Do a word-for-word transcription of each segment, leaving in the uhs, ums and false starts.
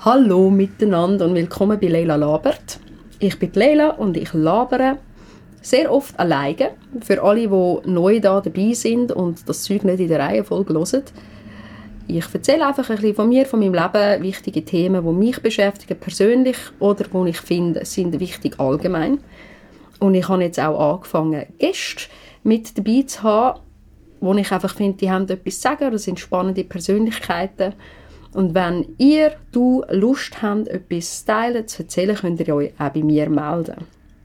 Hallo miteinander und willkommen bei Leila labert. Ich bin Leila und ich labere sehr oft alleine. Für alle, die neu da dabei sind und das Zeug nicht in der Reihenfolge hören. Ich erzähle einfach ein bisschen von mir, von meinem Leben, wichtige Themen, die mich beschäftigen, persönlich oder die ich finde, sind wichtig allgemein. Und ich habe jetzt auch angefangen, Gäste mit dabei zu haben, wo ich einfach finde, die haben etwas zu sagen, das sind spannende Persönlichkeiten. Und wenn ihr, du Lust habt, etwas zu teilen, zu erzählen, könnt ihr euch auch bei mir melden.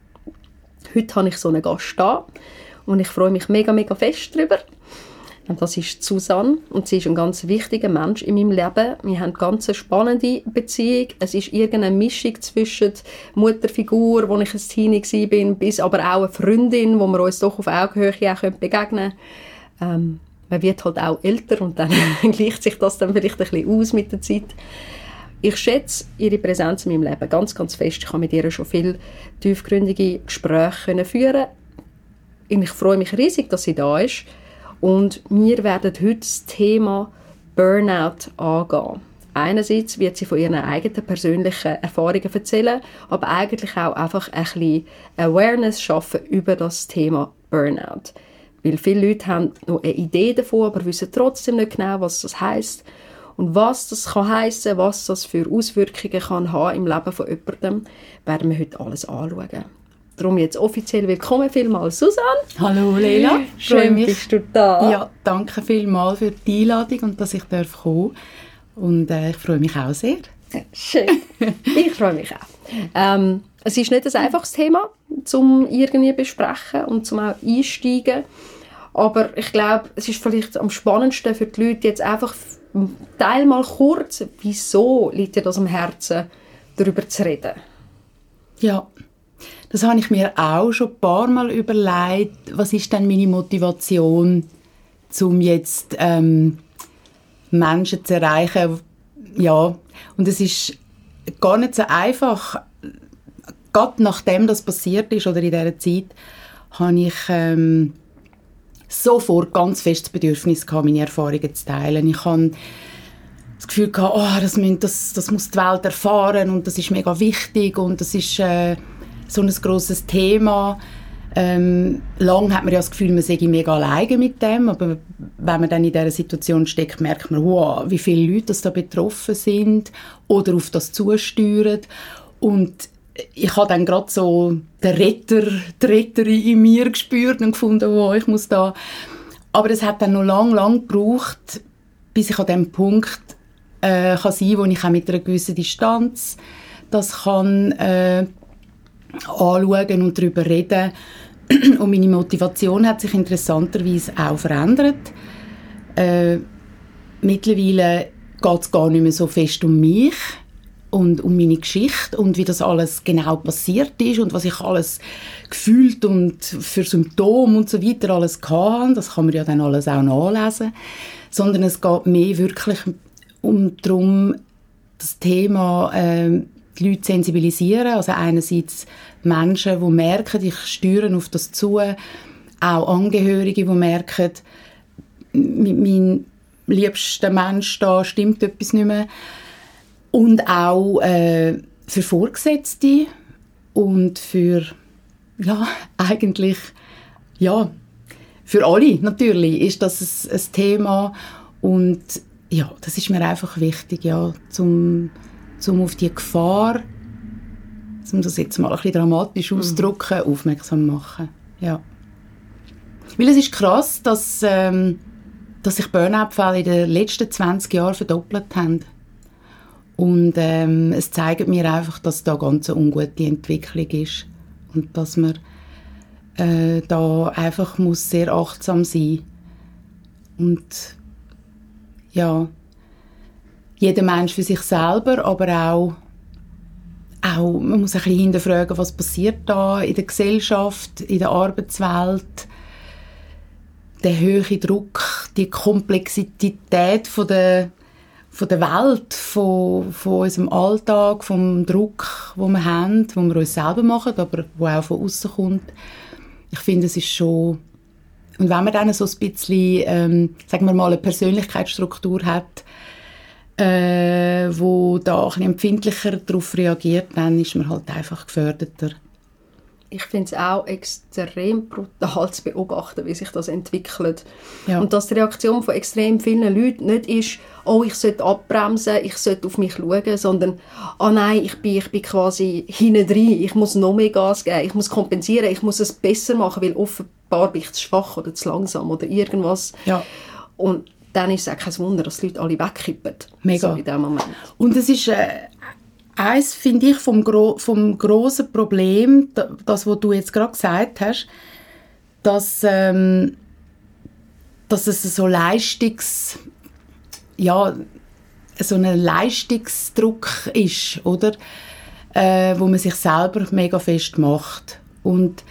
Heute habe ich so einen Gast da und ich freue mich mega, mega fest darüber. Und das ist Susanne und sie ist ein ganz wichtiger Mensch in meinem Leben. Wir haben eine ganz spannende Beziehung. Es ist irgendeine Mischung zwischen Mutterfigur, wo ich ein Teenie war, bis aber auch eine Freundin, wo wir uns doch auf Augenhöhe auch begegnen können. Ähm, man wird halt auch älter und dann gleicht sich das dann vielleicht ein bisschen aus mit der Zeit. Ich schätze ihre Präsenz in meinem Leben ganz, ganz fest. Ich habe mit ihr schon viele tiefgründige Gespräche führen. Und ich freue mich riesig, dass sie da ist. Und wir werden heute das Thema Burnout angehen. Einerseits wird sie von ihren eigenen persönlichen Erfahrungen erzählen, aber eigentlich auch einfach ein bisschen Awareness schaffen über das Thema Burnout. Weil viele Leute haben noch eine Idee davon, aber wissen trotzdem nicht genau, was das heisst. Und was das kann heissen, was das für Auswirkungen kann haben im Leben von jemandem, werden wir heute alles anschauen. Darum jetzt offiziell willkommen vielmals, Susanne. Hallo Leila, schön bist du da. Ja, danke vielmals für die Einladung und dass ich kommen darf. Und äh, ich freue mich auch sehr. Schön, ich freue mich auch. Ähm, es ist nicht ein einfaches Thema, um irgendwie zu besprechen und zum auch einsteigen. Aber ich glaube, es ist vielleicht am spannendsten für die Leute jetzt einfach, teil mal kurz, wieso liegt dir das am Herzen, darüber zu reden? Ja, das habe ich mir auch schon ein paar Mal überlegt. Was ist denn meine Motivation, um jetzt ähm, Menschen zu erreichen? Ja, und es ist gar nicht so einfach. Gerade nachdem das passiert ist oder in dieser Zeit, habe ich ähm, sofort ganz fest das Bedürfnis gehabt, meine Erfahrungen zu teilen. Ich habe das Gefühl gehabt, oh, das, müssen, das, das muss die Welt erfahren und das ist mega wichtig und das ist äh, so ein grosses Thema. Ähm, lang hat man ja das Gefühl, man sei mega alleine mit dem, aber wenn man dann in dieser Situation steckt, merkt man, wow, wie viele Leute das da betroffen sind oder auf das zusteuern. Und ich habe dann gerade so den Retter, die Retterin in mir gespürt und gefunden, wow, ich muss da. Aber es hat dann noch lang, lang gebraucht, bis ich an dem Punkt äh, kann sein, wo ich auch mit einer gewissen Distanz das kann äh, anschauen und darüber reden. Und meine Motivation hat sich interessanterweise auch verändert. Äh, mittlerweile geht es gar nicht mehr so fest um mich und um meine Geschichte und wie das alles genau passiert ist und was ich alles gefühlt und für Symptome und so weiter alles hatte. Das kann man ja dann alles auch nachlesen. Sondern es geht mehr wirklich um darum, das Thema äh, die Leute sensibilisieren. Also einerseits Menschen, die merken, ich steuere auf das zu, auch Angehörige, die merken, mit meinem liebsten Mensch da stimmt etwas nicht mehr. Und auch äh, für Vorgesetzte und für, ja, eigentlich, ja, für alle natürlich ist das ein, ein Thema. Und ja, das ist mir einfach wichtig, ja, zum, zum auf die Gefahr, um das jetzt mal ein bisschen dramatisch auszudrücken, mhm. aufmerksam machen. Ja. Weil es ist krass, dass, ähm, dass sich Burnout-Fälle in den letzten zwanzig Jahren verdoppelt haben. Und ähm, es zeigt mir einfach, dass da ganz eine ungute Entwicklung ist. Und dass man äh, da einfach muss sehr achtsam sein. Und ja, jeder Mensch für sich selber, aber auch, auch man muss ein bisschen hinterfragen, was passiert da in der Gesellschaft, in der Arbeitswelt. Der hohe Druck, die Komplexität von der von der Welt, von, von unserem Alltag, vom Druck, den wir haben, den wir uns selber machen, aber der auch von außen kommt. Ich finde, es ist schon... Und wenn man dann so ein bisschen, ähm, sagen wir mal, eine Persönlichkeitsstruktur hat, äh, wo da ein bisschen empfindlicher darauf reagiert, dann ist man halt einfach geförderter. Ich finde es auch extrem brutal zu beobachten, wie sich das entwickelt. Ja. Und dass die Reaktion von extrem vielen Leuten nicht ist, oh, ich sollte abbremsen, ich sollte auf mich schauen, sondern, oh nein, ich bin, ich bin quasi hinten drin, ich muss noch mehr Gas geben, ich muss kompensieren, ich muss es besser machen, weil offenbar bin ich zu schwach oder zu langsam oder irgendwas. Ja. Und dann ist es auch kein Wunder, dass die Leute alle wegkippen. Mega. So in dem Moment. Und es ist... Äh Eins finde ich vom, gro- vom grossen Problem, das, was du jetzt gerade gesagt hast, dass, ähm, dass es so Leistungs... ja, so ein Leistungsdruck ist, oder? Äh, wo man sich selber mega fest macht. Und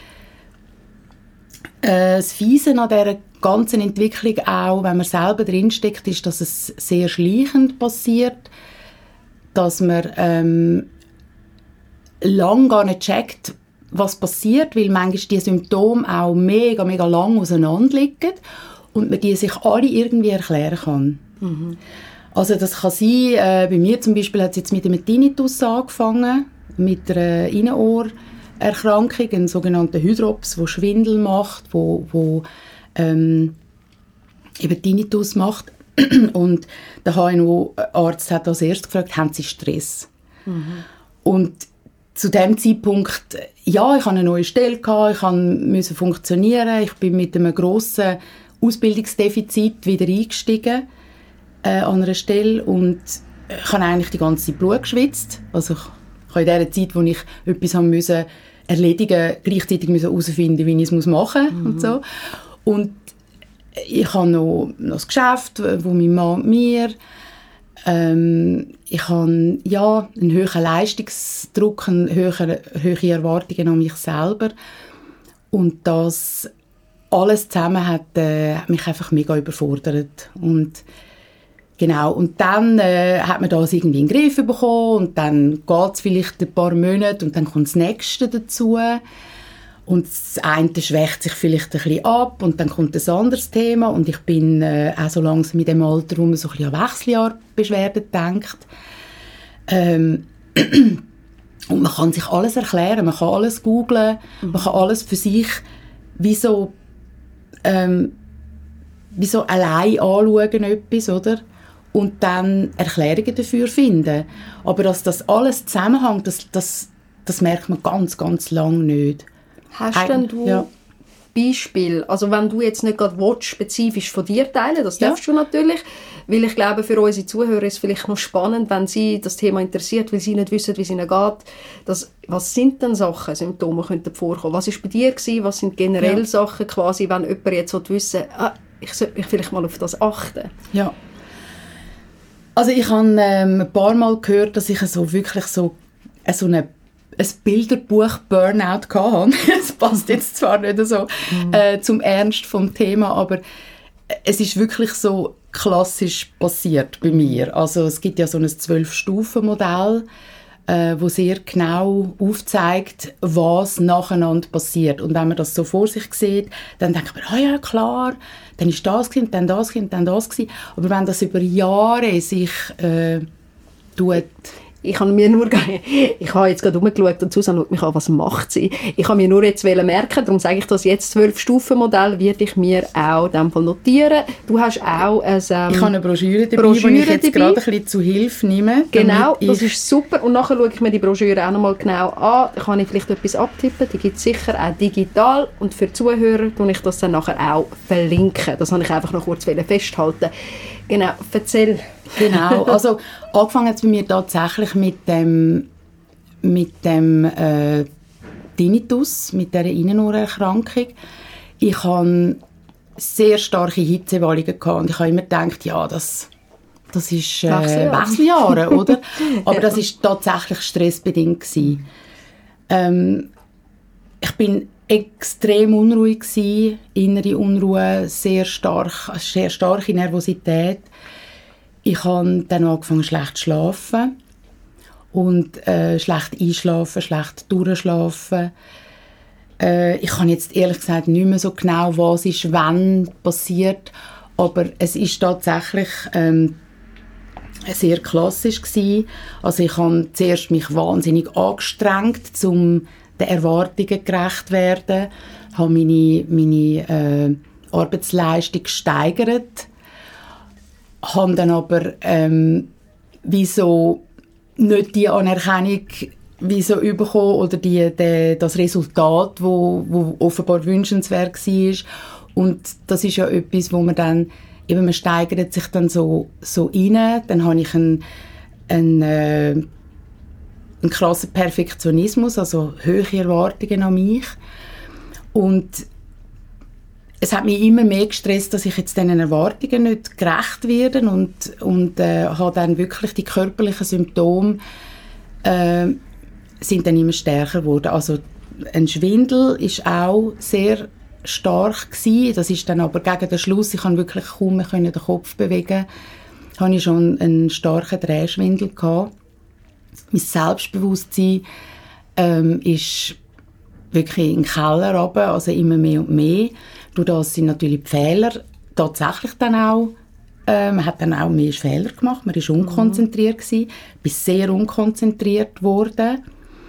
äh, das Fiese an dieser ganzen Entwicklung auch, wenn man selber drinsteckt, ist, dass es sehr schleichend passiert, dass man ähm, lange gar nicht checkt, was passiert, weil manchmal die Symptome auch mega, mega lang auseinander liegen und man die sich alle irgendwie erklären kann. Mhm. Also das kann sein, äh, bei mir zum Beispiel hat es jetzt mit einem Tinnitus angefangen, mit einer Innenohrerkrankung, einem sogenannten Hydrops, der Schwindel macht, wo, wo ähm, eben Tinnitus macht. Und der H N O-Arzt hat als erstes gefragt, haben Sie Stress? Mhm. Und zu dem Zeitpunkt, ja, ich hatte eine neue Stelle, ich musste funktionieren, ich bin mit einem grossen Ausbildungsdefizit wieder eingestiegen äh, an einer Stelle und ich habe eigentlich die ganze Zeit Blut geschwitzt. Also ich, ich habe in der Zeit, wo ich etwas haben musste, erledigen, gleichzeitig herausfinden, wie ich es machen muss. Mhm. Und so. Und ich habe noch, noch das Geschäft, wo mein Mann und mir. Ähm, ich habe ja, einen höheren Leistungsdruck, eine höhere, höhere Erwartungen an mich selber. Und das alles zusammen hat, äh, hat mich einfach mega überfordert. Und genau, und dann äh, hat man das irgendwie in den Griff bekommen und dann geht es vielleicht ein paar Monate und dann kommt das Nächste dazu. Und das eine schwächt sich vielleicht ein bisschen ab und dann kommt ein anderes Thema und ich bin äh, auch so langsam in dem Alter, wo man so ein bisschen an Wechseljahrbeschwerden denkt. Ähm, und man kann sich alles erklären, man kann alles googlen, mhm. man kann alles für sich wie so, ähm, wie so allein anschauen, etwas, oder? Und dann Erklärungen dafür finden. Aber dass das alles zusammenhängt, das, das, das merkt man ganz, ganz lange nicht. Hast denn du ja. Beispiel, also wenn du jetzt nicht gerade willst, spezifisch von dir teilen, das darfst ja. du natürlich, weil ich glaube, für unsere Zuhörer ist es vielleicht noch spannend, wenn sie das Thema interessiert, weil sie nicht wissen, wie es ihnen geht. Das, was sind denn Sachen, Symptome könnten vorkommen? Was war bei dir gewesen? Was sind generell ja. Sachen quasi, wenn jemand jetzt wissen will, ah, ich sollte mich vielleicht mal auf das achten? Ja. Also ich habe ähm, ein paar Mal gehört, dass ich so wirklich so, äh, so eine ein Bilderbuch-Burnout hatte. Es passt jetzt zwar nicht so mhm. äh, zum Ernst vom Thema, aber es ist wirklich so klassisch passiert bei mir. Also es gibt ja so ein zwölf-Stufen-Modell, äh, wo sehr genau aufzeigt, was nacheinander passiert. Und wenn man das so vor sich sieht, dann denkt man, ah ja, klar, dann ist das gewesen, dann das gewesen, dann das gewesen. Aber wenn das über Jahre sich äh, tut... Ich habe mir nur, ich habe jetzt gerade rumgeschaut und Susanne schaut mich an, was macht sie. Ich habe mir nur jetzt merken, darum sage ich das jetzt, zwölf-Stufen-Modell werde ich mir auch in dem Fall notieren. Du hast auch ein, ähm, ich habe eine Broschüre dabei, Broschüre die ich jetzt dabei. gerade ein bisschen zu Hilfe nehme. Genau, das ist super. Und nachher schaue ich mir die Broschüre auch nochmal genau an. Da kann ich vielleicht etwas abtippen. Die gibt es sicher auch digital. Und für die Zuhörer tue ich das dann nachher auch verlinken. Das wollte ich einfach noch kurz festhalten. Genau, erzähl. Genau, also angefangen hat es bei mir tatsächlich mit dem, mit dem äh, Tinnitus, mit dieser Innenohrerkrankung. Ich hatte sehr starke Hitzewallungen und ich habe immer gedacht, ja, das, das ist äh, Wechseljahre. Wechseljahre, oder? Aber das war tatsächlich stressbedingt gewesen. Ähm, ich bin extrem unruhig gewesen, innere Unruhe, sehr stark, sehr starke Nervosität. Ich habe dann angefangen schlecht zu schlafen und äh, schlecht einschlafen, schlecht durchschlafen. Äh, ich kann jetzt ehrlich gesagt nicht mehr so genau, was ist wann passiert, aber es ist tatsächlich ähm, sehr klassisch gewesen. Also ich habe zuerst mich wahnsinnig angestrengt, um den Erwartungen gerecht zu werden, habe meine, meine äh, Arbeitsleistung gesteigert, habe dann aber ähm, wieso nicht die Anerkennung wieso bekommen oder die, die, das Resultat, wo, wo offenbar wünschenswert war. Und das ist ja etwas, wo man dann eben, man steigert sich dann so, so rein. Dann habe ich einen, einen, äh, einen krassen Perfektionismus, also hohe Erwartungen an mich. Und es hat mich immer mehr gestresst, dass ich jetzt diesen Erwartungen nicht gerecht werde und, und äh, habe dann wirklich die körperlichen Symptome äh, sind dann immer stärker geworden. Also ein Schwindel ist auch sehr stark gewesen. Das ist dann aber gegen den Schluss, ich konnte wirklich kaum mehr den Kopf bewegen, habe ich schon einen starken Drehschwindel gehabt. Mein Selbstbewusstsein ähm, ist wirklich in den Keller runter, also immer mehr und mehr. Durch das sind natürlich die Fehler tatsächlich dann auch, äh, man hat dann auch mehr Fehler gemacht, man war unkonzentriert gewesen, bin sehr unkonzentriert geworden.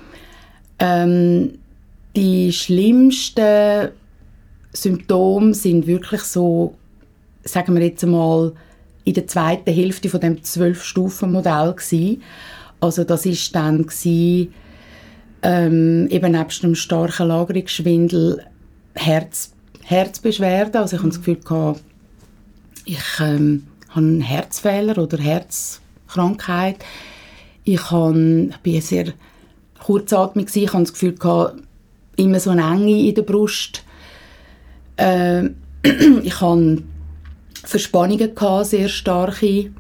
Ähm, die schlimmsten Symptome sind wirklich so, sagen wir jetzt einmal, in der zweiten Hälfte von dem zwölf-Stufen-Modell gewesen. Also das ist dann gewesen, ähm, eben nebst einem starken Lagerungsschwindel Herz, Herzbeschwerden. Also ich mhm. hatte das Gefühl gehabt, ich ähm, habe einen Herzfehler oder Herzkrankheit. Ich, habe, ich war sehr kurzatmig gewesen. Ich hatte das Gefühl gehabt, immer so eine Enge in der Brust. Äh, ich hatte Verspannungen gehabt, sehr starke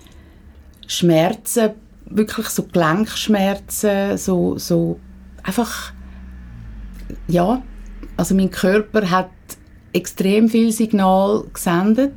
Schmerzen, wirklich so Gelenkschmerzen, so, so einfach, ja, also mein Körper hat extrem viel Signal gesendet,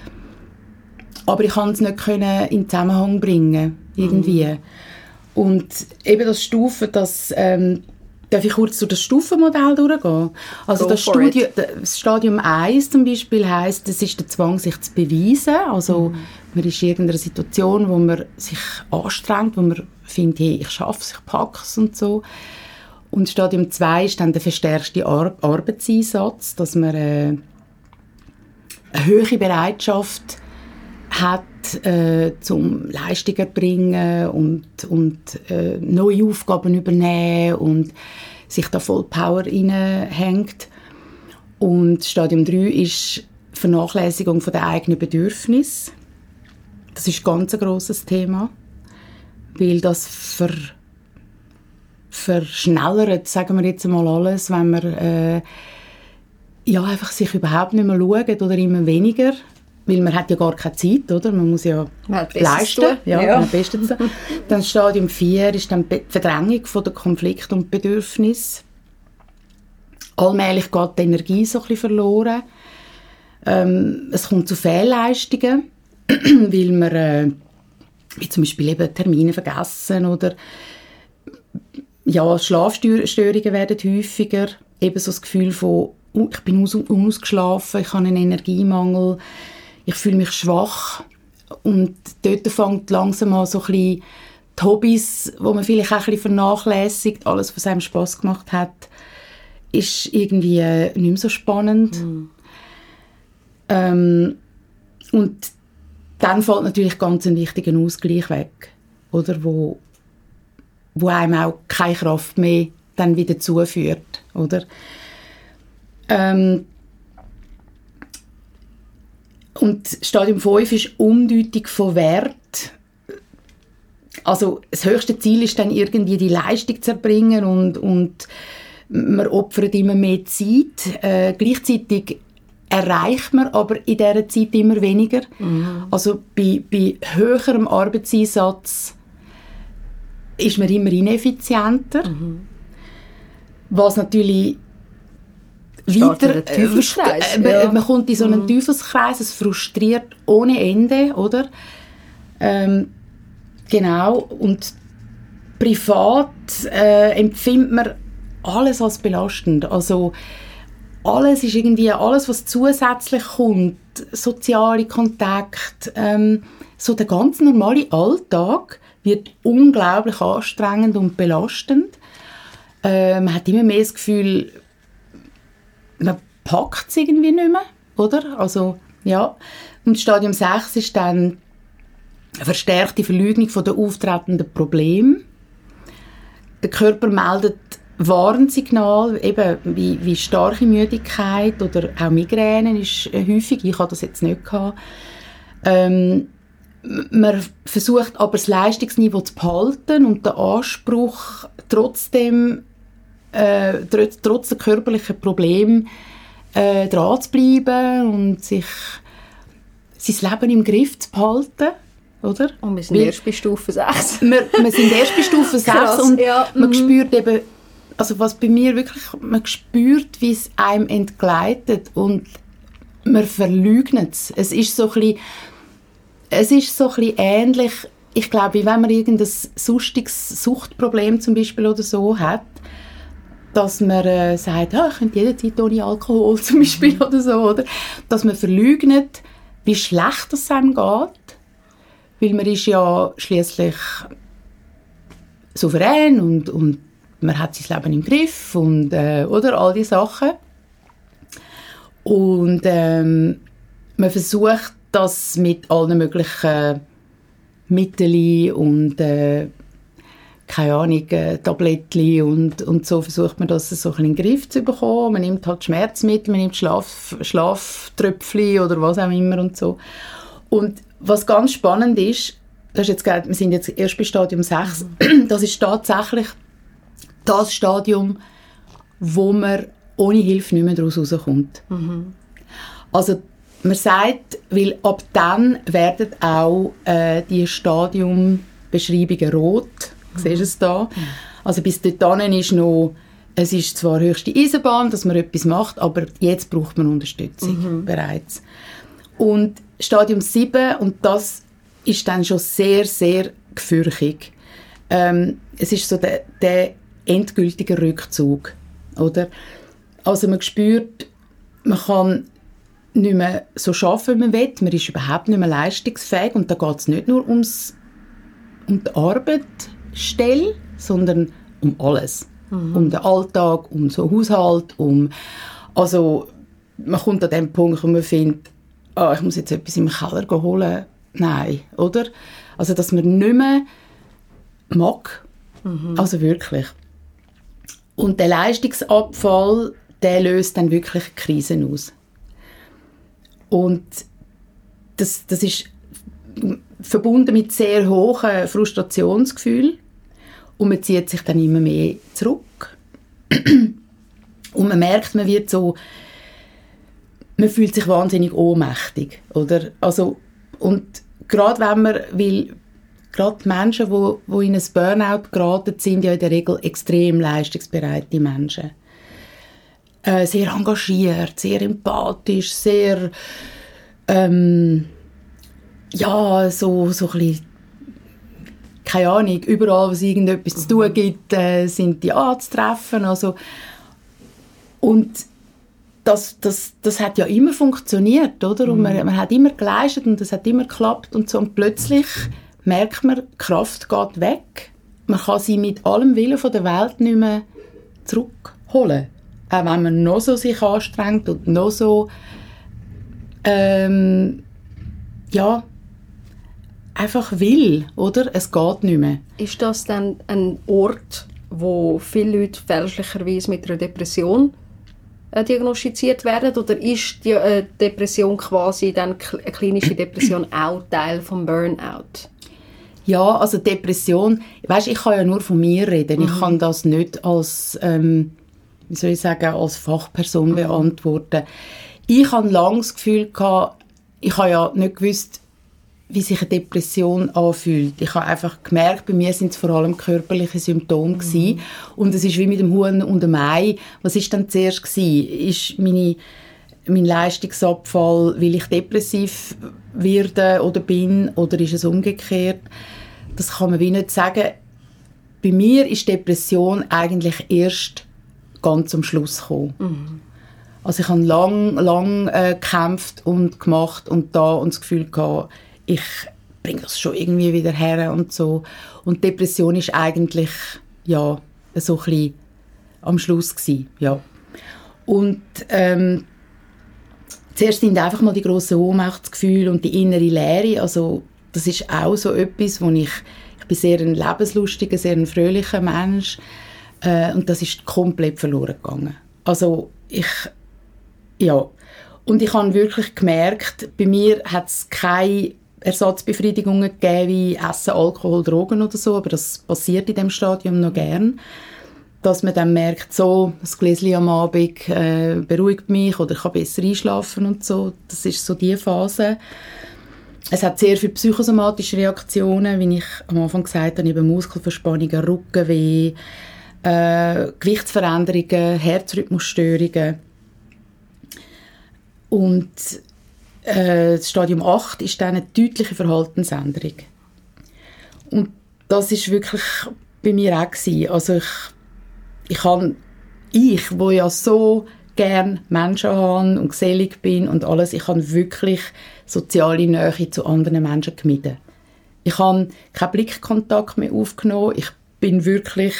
aber ich konnte es nicht können in Zusammenhang bringen, irgendwie. Mhm. Und eben das Stufen, das, ähm, darf ich kurz durch das Stufenmodell durchgehen? Also das, Studi- das Stadium eins zum Beispiel heisst, es ist der Zwang, sich zu beweisen. Also mhm. man ist in irgendeiner Situation, wo man sich anstrengt, wo man findet, hey, ich schaffe es, ich packe es und so. Und Stadium zwei ist dann der verstärkte Ar- Arbeitseinsatz, dass man äh, eine hohe Bereitschaft hat, äh, zum Leistungen erbringen und, und äh, neue Aufgaben übernehmen und sich da voll Power reinhängt. Und Stadium drei ist Vernachlässigung der eigenen Bedürfnisse. Das ist ganz ein grosses Thema, weil das ver, verschnellert, sagen wir jetzt mal alles, wenn man äh, ja, einfach sich überhaupt nicht mehr schaut oder immer weniger. Weil man hat ja gar keine Zeit, oder? Man muss ja man leisten. Ja, ja. Man hat dann Stadium vier ist dann die Verdrängung von der Konflikte und Bedürfnisse. Allmählich geht die Energie so ein bisschen verloren. Ähm, es kommt zu Fehlleistungen, weil man äh, wie zum Beispiel eben Termine vergessen oder ja, Schlafstörungen werden häufiger. Eben so das Gefühl von, uh, ich bin unausgeschlafen, ich habe einen Energiemangel, ich fühle mich schwach. Und dort fängt langsam an so ein bisschen die Hobbys, wo man vielleicht auch ein bisschen vernachlässigt, alles, was einem Spass gemacht hat, ist irgendwie äh, nicht mehr so spannend. Mhm. Ähm, und dann fällt natürlich ganz ein wichtiger Ausgleich weg, oder? Wo, wo einem auch keine Kraft mehr dann wieder zuführt, oder? Ähm, und Stadium fünf ist Umdeutung von Wert. Also das höchste Ziel ist dann irgendwie die Leistung zu erbringen und, und man opfert immer mehr Zeit. Äh, gleichzeitig erreicht man aber in dieser Zeit immer weniger. Mhm. Also bei, bei höherem Arbeitseinsatz ist man immer ineffizienter. Mhm. Was natürlich weiter, äh, äh, man kommt in so einen mhm. Teufelskreis, es frustriert ohne Ende, oder? Ähm, genau, und privat äh, empfindet man alles als belastend. Also alles ist irgendwie, alles was zusätzlich kommt, soziale Kontakte, ähm, so der ganz normale Alltag wird unglaublich anstrengend und belastend. Äh, man hat immer mehr das Gefühl, man packt es irgendwie nicht mehr, oder? Also, ja. Und Stadium sechs ist dann eine verstärkte Verleugnung von den auftretenden Problemen. Der Körper meldet Warnsignale, eben wie, wie starke Müdigkeit oder auch Migräne ist häufig. Ich hatte das jetzt nicht gehabt. Ähm, man versucht aber das Leistungsniveau zu behalten und den Anspruch trotzdem, äh, trotz, trotz der körperlichen Probleme äh, dran zu bleiben und sich sein Leben im Griff zu behalten. Oder? Und wir sind Weil, erst bei Stufe sechs. wir, wir sind erst bei Stufe sechs Krass, und ja. man mhm. spürt eben, also was bei mir wirklich, man spürt, wie es einem entgleitet und man verleugnet es. Es ist so ein bisschen, es ist so ein bisschen ähnlich, ich glaube, wie wenn man irgendein sonstiges Suchtproblem zum Beispiel oder so hat, dass man äh, sagt, ja, ich könnte jederzeit ohne Alkohol zum Beispiel mhm. oder so, oder? Dass man verleugnet, wie schlecht es einem geht, weil man ist ja schliesslich souverän und, und man hat sein Leben im Griff und äh, oder all diese Sachen. Und ähm, man versucht das mit allen möglichen Mitteln und äh, keine Ahnung, äh, Tablettchen und, und so versucht man das so ein bisschen in den Griff zu bekommen. Man nimmt halt Schmerzmittel, man nimmt Schlaf, Schlaftröpfchen oder was auch immer und so. Und was ganz spannend ist, das ist jetzt, wir sind jetzt erst bei Stadium sechs, mhm. das ist tatsächlich das Stadium, wo man ohne Hilfe nicht mehr daraus rauskommt. Mhm. Also man sagt, weil ab dann werden auch äh, die Stadiumbeschreibungen rot. Mhm. Siehst du es da? Mhm. Also bis dorthin ist noch, es ist zwar höchste Eisenbahn, dass man etwas macht, aber jetzt braucht man Unterstützung mhm. bereits. Und Stadium sieben, und das ist dann schon sehr, sehr gefürchtig. Ähm, es ist so der, der endgültige Rückzug, oder? Also man spürt, man kann nicht mehr so arbeiten, wie man will, man ist überhaupt nicht mehr leistungsfähig und da geht es nicht nur ums, um die Arbeitsstelle, sondern um alles. Mhm. Um den Alltag, um so Haushalt, um... Also man kommt an den Punkt, wo man findet, ah, ich muss jetzt etwas im Keller holen. Nein, oder? Also dass man nicht mehr mag. Mhm. Also wirklich. Und der Leistungsabfall, der löst dann wirklich Krisen aus. Und das, das ist verbunden mit sehr hohen Frustrationsgefühlen. Und man zieht sich dann immer mehr zurück. Und man merkt, man wird so, man fühlt sich wahnsinnig ohnmächtig, oder? Also, und gerade wenn man, weil gerade die Menschen, die, die in ein Burnout geraten, sind ja in der Regel extrem leistungsbereite Menschen. Äh, sehr engagiert, sehr empathisch, sehr ähm, ja, so, so ein bisschen, keine Ahnung, überall, wo es irgendetwas mhm. zu tun gibt, äh, sind die anzutreffen. Also, und das, das, das hat ja immer funktioniert, oder? Und man, man hat immer geleistet und es hat immer geklappt und so. Und plötzlich merkt man, die Kraft geht weg. Man kann sie mit allem Willen von der Welt nicht mehr zurückholen. Auch wenn man noch so sich anstrengt und noch so ähm, ja, einfach will, oder? Es geht nicht mehr. Ist das dann ein Ort, wo viele Leute fälschlicherweise mit einer Depression äh, diagnostiziert werden? Oder ist die äh, Depression quasi dann eine klinische Depression auch Teil vom Burnout? Ja, also Depression, weißt, ich kann ja nur von mir reden. Mhm. Ich kann das nicht als, ähm, wie soll ich sagen, als Fachperson mhm. beantworten. Ich hatte lange das Gefühl gehabt, ich habe ja nicht gewusst, wie sich eine Depression anfühlt. Ich habe einfach gemerkt, bei mir sind es vor allem körperliche Symptome mhm. gewesen. Und es ist wie mit dem Huhn und dem Ei. Was ist dann zuerst gewesen? Ist meine, mein Leistungsabfall, weil ich depressiv werde oder bin, oder ist es umgekehrt? Das kann man wie nicht sagen. Bei mir ist Depression eigentlich erst ganz am Schluss gekommen. Mhm. Also ich habe lang, lang äh, gekämpft und gemacht und da und das Gefühl gehabt, ich bringe das schon irgendwie wieder her und so. Und Depression ist eigentlich, ja, so ein bisschen am Schluss gewesen, ja. Und ähm, zuerst sind einfach mal die grossen Ohnmachtsgefühle und die innere Leere, also das ist auch so etwas, wo ich, ich bin sehr ein lebenslustiger, sehr ein fröhlicher Mensch, äh, und das ist komplett verloren gegangen. Also ich, ja, und ich habe wirklich gemerkt, bei mir hat es keine Ersatzbefriedigungen gegeben, wie Essen, Alkohol, Drogen oder so, aber das passiert in diesem Stadium noch gern, dass man dann merkt, so, das Gläschen am Abend äh, beruhigt mich oder ich kann besser einschlafen und so. Das ist so die Phase. Es hat sehr viele psychosomatische Reaktionen, wie ich am Anfang gesagt habe, eben Muskelverspannungen, Rückenweh, äh, Gewichtsveränderungen, Herzrhythmusstörungen. Und äh, das Stadium acht ist dann eine deutliche Verhaltensänderung. Und das ist wirklich bei mir auch gewesen. Also ich, ich habe, ich, wo ja so gern Menschen habe und gesellig bin und alles, ich habe wirklich soziale Nähe zu anderen Menschen gemieden. Ich habe keinen Blickkontakt mehr aufgenommen. Ich bin wirklich,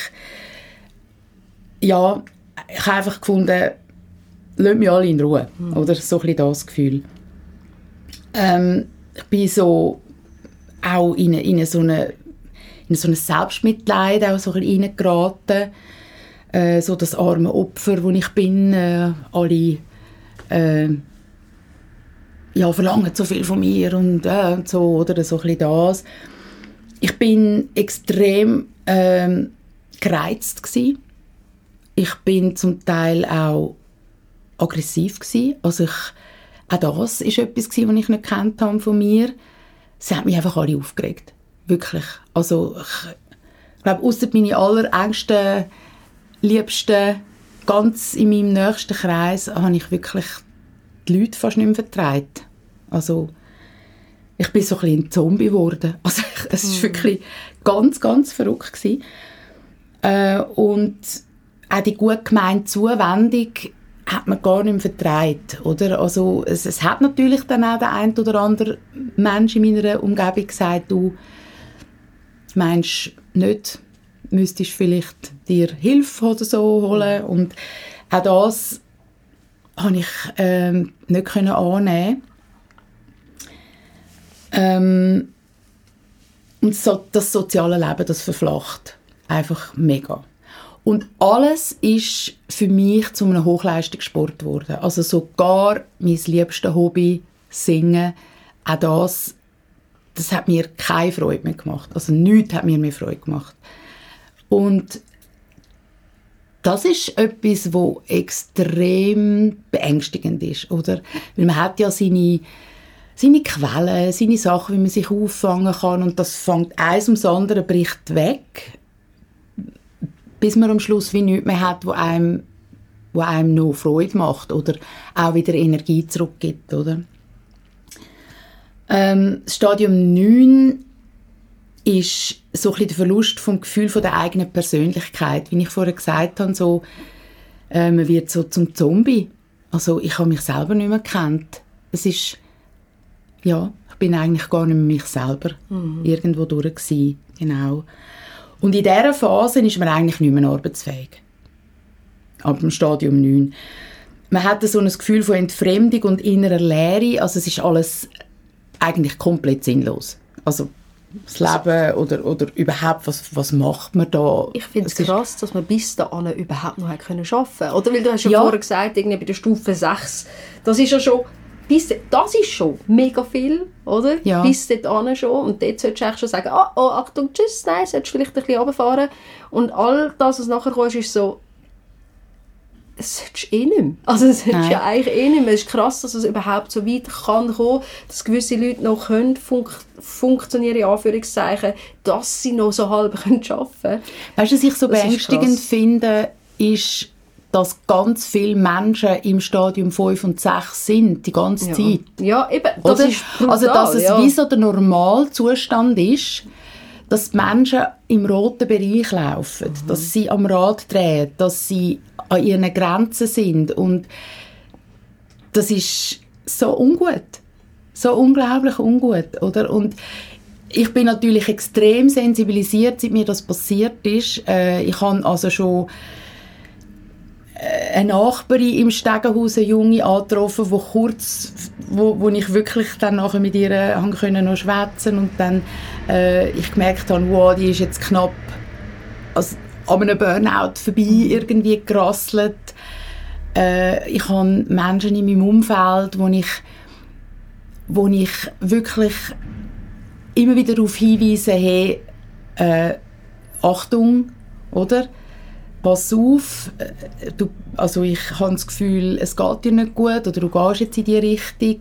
ja, ich habe einfach gefunden, lasst mich alle in Ruhe. Mhm. Oder so ein bisschen das Gefühl. Ähm, ich bin so auch in, eine, in, so eine, in so ein Selbstmitleid auch so ein bisschen reingeraten. Äh, so das arme Opfer, wo ich bin. Äh, alle äh, ja, verlangen so viel von mir und, äh, und so, oder so ein bisschen das. Ich bin extrem äh, gereizt gewesen. Ich bin zum Teil auch aggressiv gewesen. Also ich, auch das war etwas, was ich nicht gekannt habe von mir. Sie haben mich einfach alle aufgeregt. Wirklich. Also ich glaube, ausser meine allerengsten, liebsten, ganz in meinem nächsten Kreis, habe ich wirklich die Leute fast nicht mehr vertragen. Also ich bin so ein bisschen ein Zombie geworden. Also es war mm. wirklich ganz, ganz verrückt gewesen. Äh, und auch die gut gemeinte Zuwendung hat man gar nicht mehr vertragen, oder? Also es, es hat natürlich dann auch der ein oder andere Mensch in meiner Umgebung gesagt, du meinst nicht, müsstest vielleicht dir Hilfe oder so holen. Und auch das konnte ich ähm, nicht annehmen. Ähm, und so, das soziale Leben, das verflacht einfach mega. Und alles ist für mich zu einem Hochleistungssport geworden. Also sogar mein liebstes Hobby, Singen, auch das, das hat mir keine Freude mehr gemacht. Also nichts hat mir mehr Freude gemacht. Und das ist etwas, was extrem beängstigend ist, oder? Weil man hat ja seine, seine Quellen, seine Sachen, wie man sich auffangen kann, und das fängt eins ums andere, bricht weg, bis man am Schluss wie nichts mehr hat, wo einem, wo einem noch Freude macht oder auch wieder Energie zurückgibt, oder? Ähm, Stadium neun ist so ein bisschen der Verlust vom Gefühl von der eigenen Persönlichkeit. Wie ich vorher gesagt habe, so, äh, man wird so zum Zombie. Also ich habe mich selber nicht mehr gekannt. Es ist, ja, ich bin eigentlich gar nicht mehr mich selber mhm. irgendwo durch gewesen. Genau. Und in dieser Phase ist man eigentlich nicht mehr arbeitsfähig. Ab dem Stadium neun. Man hat so ein Gefühl von Entfremdung und innerer Leere. Also es ist alles eigentlich komplett sinnlos. Also das Leben oder, oder überhaupt, was, was macht man da? Ich finde es krass, dass man bis dahin überhaupt noch arbeiten konnte. Oder? Weil du hast ja, ja vorher gesagt, irgendwie bei der Stufe sechs, das ist ja schon, bis, das ist schon mega viel, oder? Ja. Bis dorthin schon. Und dort solltest du eigentlich schon sagen, oh, oh Achtung, tschüss, nein, solltest du vielleicht ein bisschen runterfahren. Und all das, was nachher kommt, ist so, das solltest du eh nicht mehr. Also das solltest du ja eigentlich eh nicht mehr. Es ist krass, dass es überhaupt so weit kann kommen, dass gewisse Leute noch können fun- funktionieren, in Anführungszeichen, dass sie noch so halb arbeiten können. Weißt du, was ich so das beängstigend finde, ist, dass ganz viele Menschen im Stadium fünf und sechs sind, die ganze ja. Zeit. Ja, eben. Das Oder? Ist brutal, also, dass es ja. wie so der Normalzustand ist, dass die Menschen im roten Bereich laufen, mhm. dass sie am Rad drehen, dass sie an ihren Grenzen sind. Und das ist so ungut. So unglaublich ungut, oder? Und ich bin natürlich extrem sensibilisiert, seit mir das passiert ist. Äh, ich habe also schon eine Nachbarin im Stegenhaus, eine Junge, angetroffen, wo kurz, wo, wo ich wirklich dann nachher mit ihr haben können noch schwätzen und dann äh, ich gemerkt habe, wow, die ist jetzt knapp also, an einem Burnout vorbei irgendwie gerasselt. Äh, ich habe Menschen in meinem Umfeld, wo ich, wo ich wirklich immer wieder darauf hinweise, hey, äh, Achtung, oder? Pass auf, du, also ich habe das Gefühl, es geht dir nicht gut oder du gehst jetzt in die Richtung.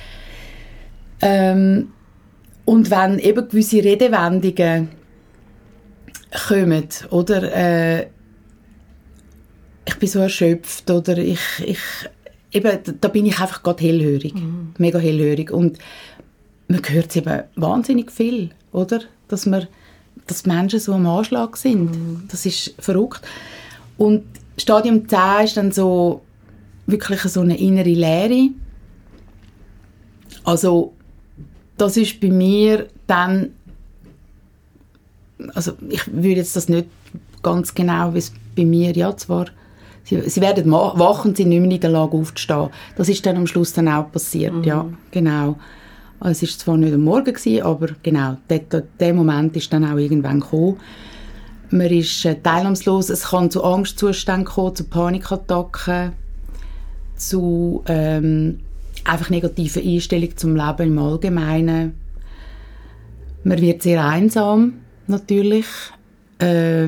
Ähm, und wenn eben gewisse Redewendungen kommen, oder äh, ich bin so erschöpft oder ich, ich eben, da bin ich einfach gerade hellhörig, mhm. mega hellhörig und man hört es eben wahnsinnig viel, oder? Dass man dass Menschen so am Anschlag sind. Mhm. Das ist verrückt. Und Stadium zehn ist dann so wirklich so eine innere Leere. Also das ist bei mir dann, also ich würde jetzt das nicht ganz genau, wie es bei mir, ja zwar, sie, sie werden wach und sind nicht mehr in der Lage aufzustehen. Das ist dann am Schluss dann auch passiert, mhm. ja, genau. Es war zwar nicht am Morgen, aber genau, der, der Moment ist dann auch irgendwann gekommen. Man ist äh, teilnahmslos, es kann zu Angstzuständen kommen, zu Panikattacken, zu ähm, einfach negativen Einstellungen zum Leben im Allgemeinen. Man wird sehr einsam, natürlich. Äh,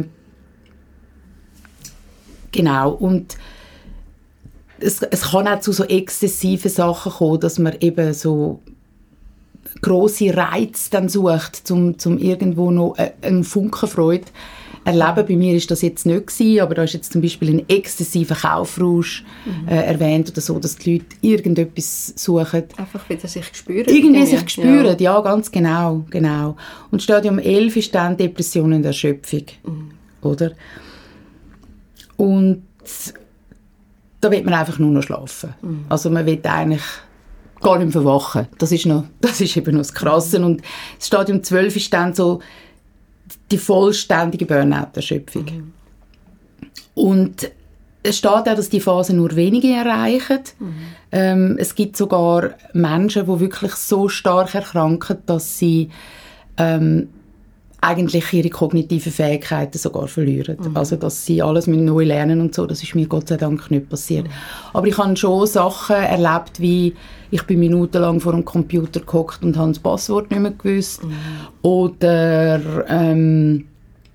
genau, und es, es kann auch zu so exzessiven Sachen kommen, dass man eben so grosse Reize dann sucht, um zum irgendwo noch einen Funken Freude erleben. Bei mir ist das jetzt nicht gewesen, aber da ist jetzt zum Beispiel ein exzessiver Kaufrausch mhm. äh, erwähnt oder so, dass die Leute irgendetwas suchen. Einfach wieder sich spüren. Irgendwie sich spüren, ja. ja, ganz genau, genau. Und Stadium elf ist dann Depression und Erschöpfung, mhm. oder? Und da will man einfach nur noch schlafen. Mhm. Also man will eigentlich gar nicht mehr verwachen. Das ist, noch, das ist eben noch das Krasse. Und das Stadium zwölf ist dann so die vollständige Burnout-Erschöpfung. Mhm. Und es steht auch, dass die Phase nur wenige erreichen. Mhm. Ähm, es gibt sogar Menschen, die wirklich so stark erkranken, dass sie ähm, eigentlich ihre kognitiven Fähigkeiten sogar verlieren. Mhm. Also, dass sie alles neu lernen und so. Das ist mir Gott sei Dank nicht passiert. Mhm. Aber ich habe schon Sachen erlebt, wie ich bin minutenlang vor dem Computer gehockt und habe das Passwort nicht mehr gewusst. Mhm. Oder ähm,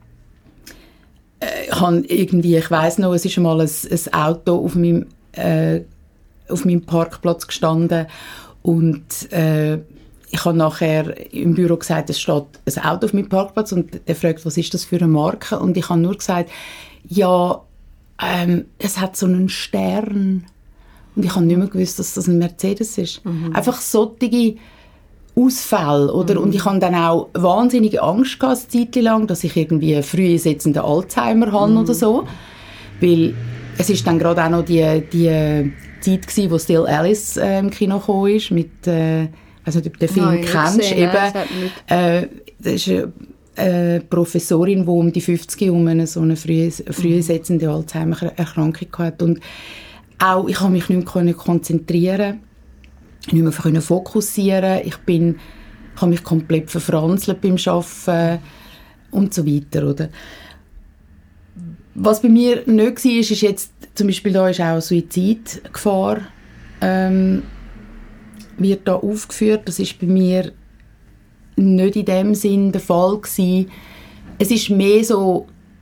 ich habe irgendwie, ich weiss noch, es ist einmal ein, ein Auto auf meinem, äh, auf meinem Parkplatz gestanden und äh, ich habe nachher im Büro gesagt, es steht ein Auto auf meinem Parkplatz und er fragt, was ist das für eine Marke? Und ich habe nur gesagt, ja, ähm, es hat so einen Stern. Und ich habe nicht mehr gewusst, dass das ein Mercedes ist. Mhm. Einfach solche Ausfälle, oder? Mhm. Und ich hatte dann auch wahnsinnige Angst gehabt, eine Zeit lang, dass ich irgendwie früh einsetzenden Alzheimer habe mhm. oder so. Weil es ist dann gerade auch noch die, die Zeit gewesen, wo Still Alice äh, im Kino gekommen ist, mit, äh, ich weiss nicht, ob du den Film Nein, kennst. Gesehen, eben, äh, das ist eine äh, Professorin, die um die fünfzig herum eine so eine früh, früh einsetzende Alzheimer-Erkrankung hatte. Und auch, ich konnte mich nicht mehr konzentrieren, nicht mehr können fokussieren. Ich bin, ich habe mich komplett verfranzelt beim Arbeiten und so weiter, oder? Was bei mir nicht war, ist jetzt, zum Beispiel da ist auch Suizidgefahr, ähm, wird da aufgeführt. Das ist bei mir nicht in dem Sinn der Fall gewesen. Es ist mehr so,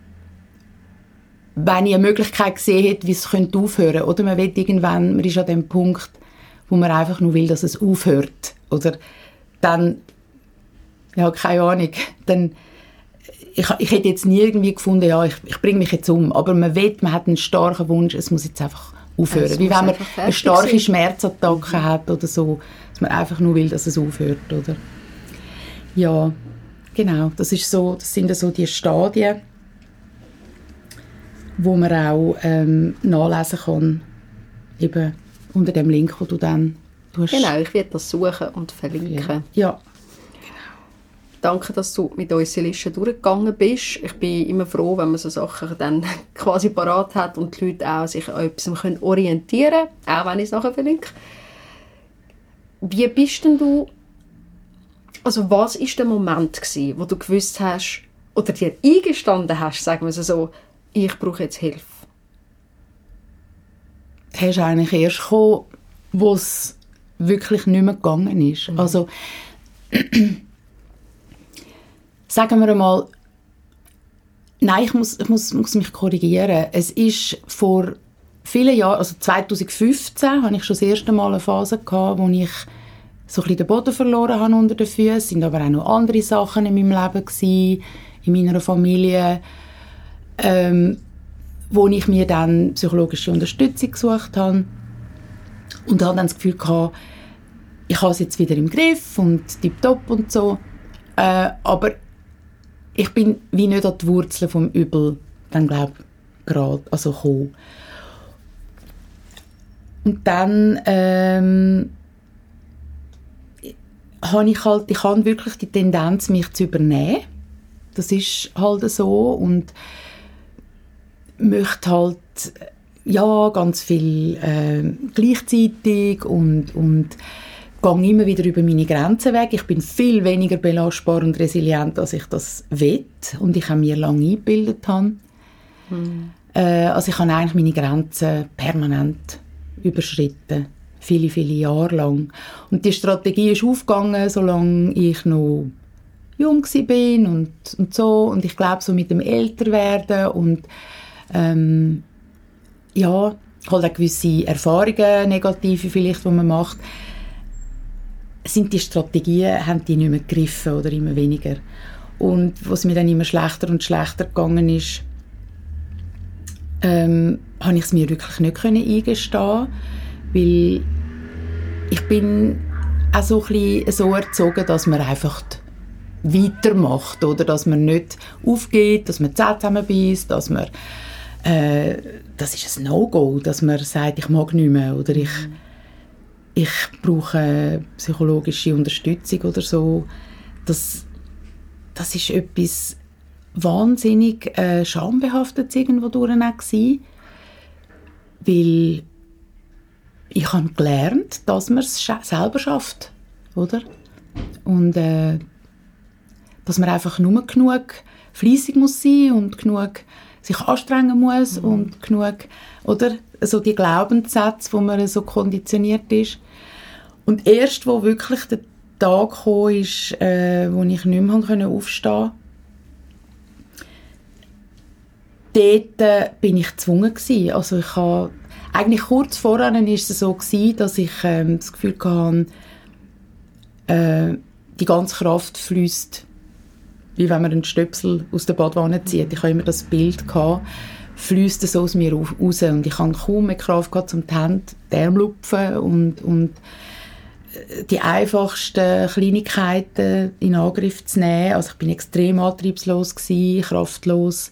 wenn ich eine Möglichkeit gesehen hätte, wie es könnte aufhören, oder man will irgendwann, man ist an dem Punkt, wo man einfach nur will, dass es aufhört, oder dann, ja, keine Ahnung, dann, ich, ich hätte jetzt nie irgendwie gefunden, ja, ich, ich bringe mich jetzt um, aber man will, man hat einen starken Wunsch, es muss jetzt einfach aufhören, es wie wenn man eine starke sein. Schmerzattacke hat oder so, dass man einfach nur will, dass es aufhört, oder? Ja, genau, das ist so, das sind so die Stadien, wo man auch ähm, nachlesen kann, eben unter dem Link, den du dann... Du hast genau, ich werde das suchen und verlinken. Ja. ja. Danke, dass du mit uns die Liste durchgegangen bist. Ich bin immer froh, wenn man so Sachen dann quasi parat hat und die Leute auch sich an etwas orientieren können, auch wenn ich es nachher verlinke. Wie bist denn du, also was war der Moment gewesen, wo du gewusst hast, oder dir eingestanden hast, sagen wir es so, ich brauche jetzt Hilfe? Du hast eigentlich erst gekommen, wo es wirklich nicht mehr gegangen ist. Mhm. Also, sagen wir einmal, nein, ich muss, ich muss, muss mich korrigieren. Es ist vor vielen Jahren, also zwanzig fünfzehn, hatte ich schon das erste Mal eine Phase gehabt, wo ich so ein bisschen den Boden verloren habe unter den Füßen. Es sind aber auch noch andere Sachen in meinem Leben gewesen, in meiner Familie, ähm, wo ich mir dann psychologische Unterstützung gesucht habe und habe dann das Gefühl gehabt, ich habe es jetzt wieder im Griff und tipptopp und so, äh, aber ich bin wie nicht an die Wurzeln vom Übel dann glaube gerade also gekommen. Und dann ähm, habe ich halt, ich habe wirklich die Tendenz, mich zu übernehmen. Das ist halt so und möchte halt ja, ganz viel äh, gleichzeitig und, und gehe immer wieder über meine Grenzen weg. Ich bin viel weniger belastbar und resilient, als ich das will und ich habe mir lange eingebildet habe. Mhm. Äh, also ich habe eigentlich meine Grenzen permanent überschritten, viele, viele Jahre lang. Und die Strategie ist aufgegangen, solange ich noch jung war und, und so. Und ich glaube, so mit dem Älterwerden und ähm, ja, halt auch gewisse Erfahrungen, negative vielleicht, die man macht, sind die Strategien, haben die nicht mehr gegriffen oder immer weniger. Und was mir dann immer schlechter und schlechter gegangen ist, ähm, habe ich es mir wirklich nicht können eingestehen, weil ich bin auch so ein bisschen so erzogen, dass man einfach weitermacht, oder dass man nicht aufgeht, dass man die Zähne zusammenbeißt, dass man äh, das ist ein No-Go, dass man sagt, ich mag nicht mehr oder ich, ich brauche psychologische Unterstützung oder so. Das, das ist etwas wahnsinnig äh, schambehaftet irgendwo durch war, weil ich habe gelernt, dass man es sch- selber schafft, oder? Und äh, dass man einfach nur genug fleissig muss sein und genug sich anstrengen muss mhm. und genug, oder? So die Glaubenssätze, wo man so konditioniert ist. Und erst, wo wirklich der Tag kam, ist, äh, wo ich nicht mehr aufstehen konnte, dort äh, bin ich gezwungen gewesen. Also ich habe, eigentlich kurz vorher war es so gewesen, dass ich äh, das Gefühl hatte, äh, die ganze Kraft fließt, wie wenn man einen Stöpsel aus der Badwanne zieht. Ich hatte immer das Bild gehabt, fließt so aus mir raus und ich hatte kaum mehr Kraft gehabt, um die Hände, die Arme lupfen und, und die einfachsten Kleinigkeiten in Angriff zu nehmen. Also ich bin extrem antriebslos gewesen, kraftlos.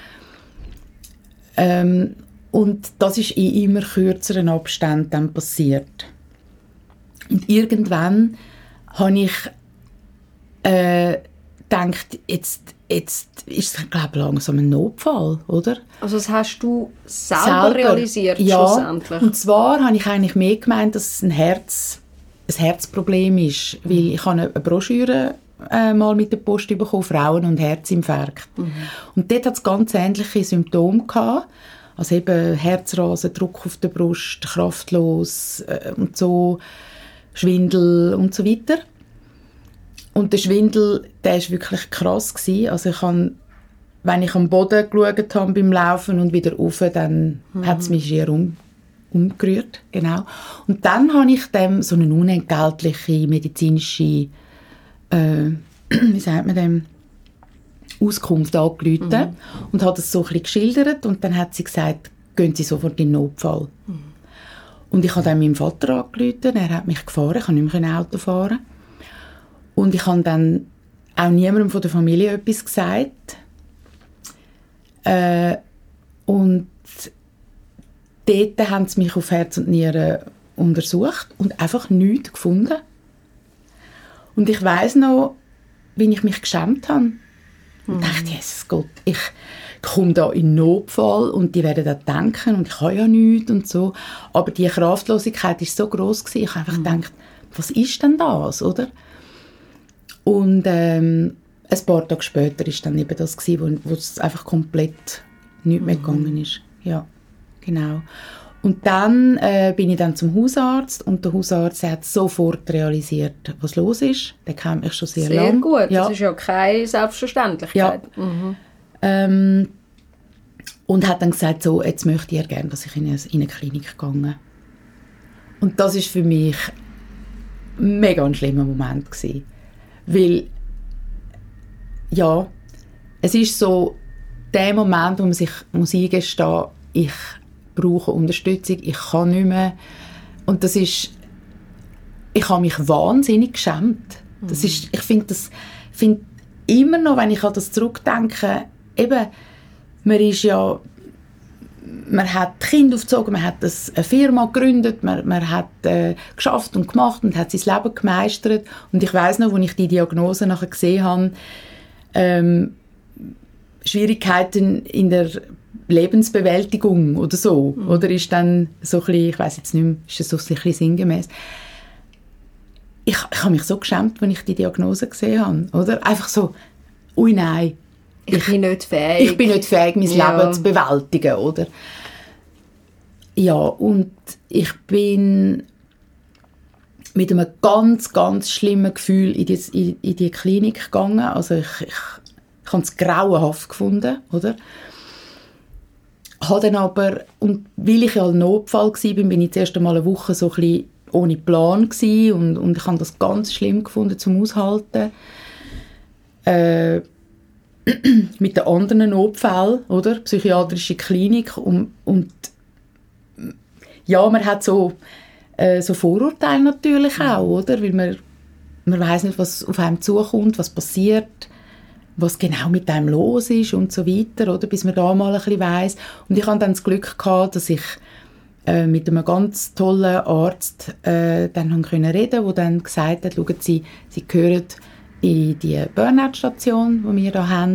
Ähm, und das ist in immer kürzeren Abständen dann passiert. Und irgendwann habe ich äh, gedacht, jetzt, jetzt ist es, glaube ich, langsam ein Notfall, oder? Also das hast du selber, selber realisiert, ja, schlussendlich? Und zwar habe ich eigentlich mehr gemeint, dass es ein Herz ein Herzproblem ist, mhm. weil ich habe eine Broschüre äh, mal mit der Post bekommen, Frauen und Herzinfarkt. Mhm. Und dort hat es ganz ähnliche Symptome gehabt, also eben Herzrasen, Druck auf der Brust, kraftlos äh, und so, Schwindel und so weiter. Und der Schwindel, der war wirklich krass gewesen. Also ich habe, wenn ich am Boden geschaut habe beim Laufen und wieder rauf, dann mhm. hat es mich schier um umgerührt, genau. Und dann habe ich dem so eine unentgeltliche medizinische, äh, wie sagt man dem, Auskunft angerufen mhm. und hat es so ein bisschen geschildert und dann hat sie gesagt, gehen Sie sofort in den Notfall. Mhm. Und ich habe dann meinem Vater angerufen, er hat mich gefahren, ich konnte nicht mehr Auto fahren. Und ich habe dann auch niemandem von der Familie etwas gesagt. Äh, und dort haben sie mich auf Herz und Nieren untersucht und einfach nichts gefunden. Und ich weiss noch, wie ich mich geschämt habe. Mhm. Und dachte, Jesus Gott, ich komme da in Notfall und die werden da denken und ich habe ja nichts und so. Aber die Kraftlosigkeit war so gross gewesen. Ich habe einfach mhm. gedacht, was ist denn das, oder? Und ähm, ein paar Tage später war dann eben das gewesen, wo, wo es einfach komplett nicht mehr mhm. gegangen ist. Ja, genau. Und dann äh, bin ich dann zum Hausarzt und der Hausarzt hat sofort realisiert, was los ist. Der kennt mich schon sehr, sehr lange. Sehr gut, ja. Das ist ja keine Selbstverständlichkeit. Ja. Mhm. Ähm, und hat dann gesagt, so, jetzt möchte ich gerne, dass ich in eine, in eine Klinik gehe. Und das war für mich ein mega ein schlimmer Moment gewesen. Weil, ja, es ist so der Moment, wo man sich muss eingestehen muss, ich brauche Unterstützung, ich kann nicht mehr. Und das ist, ich habe mich wahnsinnig geschämt. Das ist, ich finde das, finde immer noch, wenn ich an das zurückdenke, eben, man ist ja, man hat Kinder aufgezogen, man hat eine Firma gegründet, man, man hat äh, geschafft und gemacht und hat sein Leben gemeistert. Und ich weiss noch, als ich die Diagnose nachher gesehen habe, ähm, Schwierigkeiten in der Lebensbewältigung oder so, mhm. oder ist dann so ein bisschen, ich weiss jetzt nicht mehr, ist das so ein bisschen sinngemäß. Ich, ich habe mich so geschämt, als ich die Diagnose gesehen habe, oder? Einfach so, ui nein. Ich, ich bin nicht fähig. Ich bin nicht fähig, mein ja. Leben zu bewältigen, oder? Ja, und ich bin mit einem ganz, ganz schlimmen Gefühl in die, in, in die Klinik gegangen. Also ich, ich, ich habe es grauenhaft gefunden, oder? Habe dann aber, und weil ich ja ein Notfall war, bin ich zuerst einmal eine Woche so ein bisschen ohne Plan gewesen und, und ich habe das ganz schlimm gefunden zum Aushalten. Äh, mit den anderen Notfällen, oder? Psychiatrische Klinik und, und ja, man hat so, äh, so Vorurteile natürlich auch, oder? Weil man, man weiss nicht, was auf einem zukommt, was passiert, was genau mit einem los ist und so weiter, oder? Bis man da mal ein bisschen weiss. Und ich hatte dann das Glück gehabt, dass ich äh, mit einem ganz tollen Arzt äh, dann haben können reden, der dann gesagt hat, schauen Sie, Sie gehören in die Burnout-Station, die wir hier haben.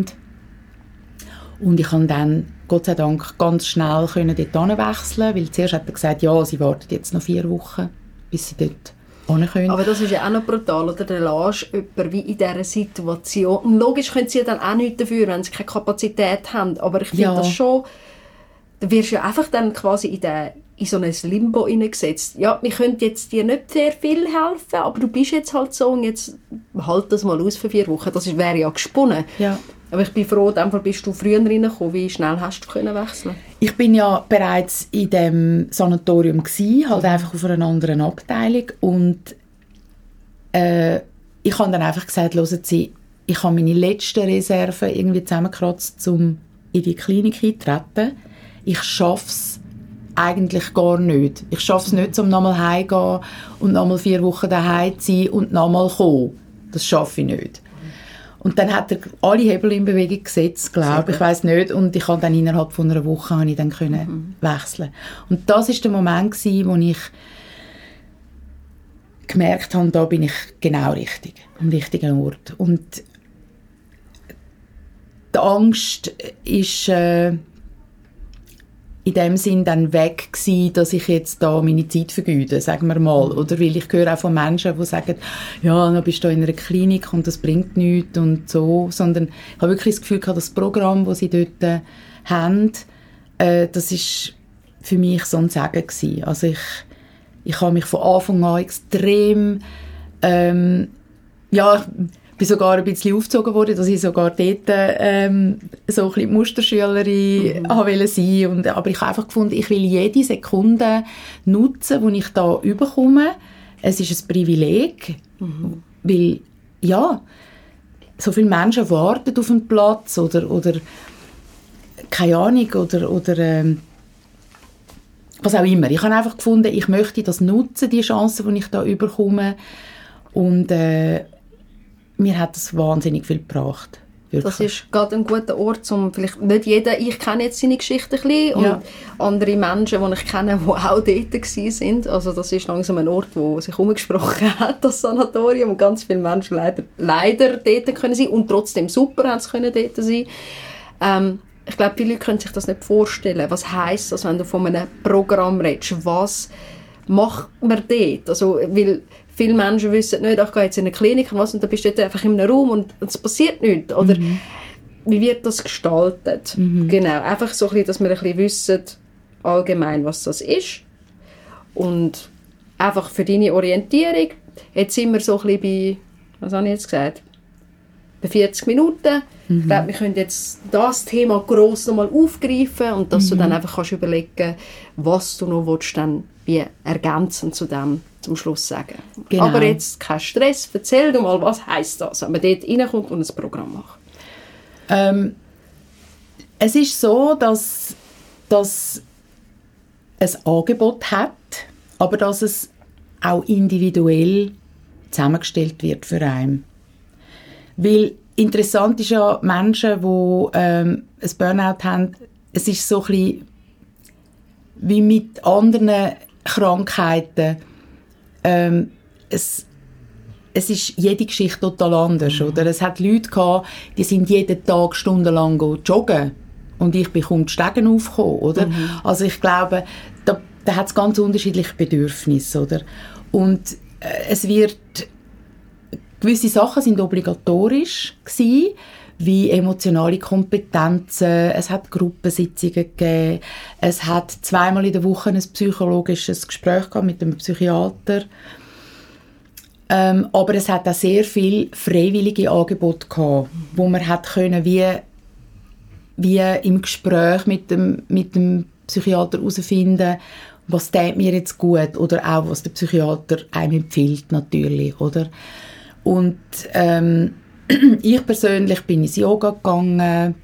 Und ich konnte dann, Gott sei Dank, ganz schnell können dort wechseln, weil zuerst hat er gesagt, ja, sie warten jetzt noch vier Wochen, bis sie dort hin können. Aber das ist ja auch noch brutal, oder? Dann lässt jemand wie in dieser Situation. Und logisch können sie ja dann auch nichts dafür, wenn sie keine Kapazität haben. Aber ich finde ja. das schon, da wirst du ja einfach dann quasi in, den, in so ein Limbo hineingesetzt. Ja, wir können jetzt dir nicht sehr viel helfen, aber du bist jetzt halt so und jetzt halt das mal aus für vier Wochen. Das wäre ja gesponnen. Ja. Aber ich bin froh, in dem Fall bist du früher reingekommen. Wie schnell hast du können wechseln? Ich bin ja bereits in dem Sanatorium gsi, halt einfach auf einer anderen Abteilung. Und äh, ich habe dann einfach gesagt, hören Sie, ich habe meine letzten Reserven irgendwie zusammengekratzt, um in die Klinik einzutreten. Ich schaffe es eigentlich gar nicht. Ich schaffe es nicht, um nochmal heimzugehen und nochmal vier Wochen daheim zu sein und nochmal kommen. Das schaffe ich nicht. Und dann hat er alle Hebel in Bewegung gesetzt, glaube ich, ich weiss nicht. Und ich konnte dann innerhalb von einer Woche habe ich dann können mhm. wechseln. Und das war der Moment gewesen, wo ich gemerkt habe, da bin ich genau richtig, am richtigen Ort. Und die Angst ist äh, in dem Sinn dann weg gewesen, dass ich jetzt da meine Zeit vergeude, sagen wir mal. Oder weil ich höre auch von Menschen, die sagen, ja, dann bist du in einer Klinik und das bringt nichts und so. Sondern ich habe wirklich das Gefühl gehabt, das Programm, das sie dort äh, haben, äh, das ist für mich so ein Segen gewesen. Also ich, ich habe mich von Anfang an extrem, ähm, ja, bin sogar ein bisschen aufgezogen worden, dass ich sogar dort ähm, so ein bisschen Musterschülerin mhm. wollte sein. Und, aber ich habe einfach gefunden, ich will jede Sekunde nutzen, die ich da überkomme. Es ist ein Privileg, mhm. weil, ja, so viele Menschen warten auf einen Platz oder, oder keine Ahnung, oder, oder ähm, was auch immer. Ich habe einfach gefunden, ich möchte das nutzen, die Chancen, die ich da überkomme. Und äh, mir hat das wahnsinnig viel gebracht, Wirklich. Das ist gerade ein guter Ort, um vielleicht nicht jeder, ich kenne jetzt seine Geschichte ein bisschen und Ja. andere Menschen, die ich kenne, die auch dort waren. Also das ist langsam ein Ort, wo sich umgesprochen hat, das Sanatorium, und ganz viele Menschen leider, leider dort können sein und trotzdem super haben sie können dort sein. Ähm, ich glaube, viele Leute können sich das nicht vorstellen. Was heisst das, wenn du von einem Programm redest? Was macht man dort? Also, weil viele Menschen wissen nicht, ich gehe jetzt in eine Klinik und was, und dann bist du dort einfach in einem Raum und es passiert nichts. Oder mhm. wie wird das gestaltet? Mhm. Genau, einfach so ein bisschen, dass wir ein bisschen wissen, allgemein, was das ist. Und einfach für deine Orientierung, jetzt sind wir so ein bisschen bei, was habe ich jetzt gesagt? Bei vierzig Minuten. Mhm. Ich glaube, wir können jetzt das Thema gross nochmal aufgreifen und dass mhm. du dann einfach kannst überlegen, was du noch willst, dann wie ergänzend zu dem zum Schluss sagen. Genau. Aber jetzt kein Stress. Erzähl dir mal, was heisst das, wenn man dort reinkommt und ein Programm macht? Ähm, es ist so, dass, dass es ein Angebot hat, aber dass es auch individuell zusammengestellt wird für einen. Weil interessant ist ja, Menschen, die ähm, ein Burnout haben, es ist so ein bisschen wie mit anderen Krankheiten. Ähm, es, es ist jede Geschichte total anders. Oder? Es hat Leute gehabt, die sind jeden Tag stundenlang joggen und ich bin kaum die Stegen aufgekommen. Oder? Mhm. Also ich glaube, da, da hat es ganz unterschiedliche Bedürfnisse. Oder? Und äh, es wird gewisse Sachen sind obligatorisch gewesen, wie emotionale Kompetenzen, es hat Gruppensitzungen gegeben, es hat zweimal in der Woche ein psychologisches Gespräch gehabt mit einem Psychiater. Ähm, aber es hat auch sehr viele freiwillige Angebote gehabt, wo man hat können wie, wie im Gespräch mit dem, mit dem Psychiater herausfinden, was tut mir jetzt gut, oder auch was der Psychiater einem empfiehlt natürlich, oder? Und ähm, ich persönlich bin ins Yoga gegangen.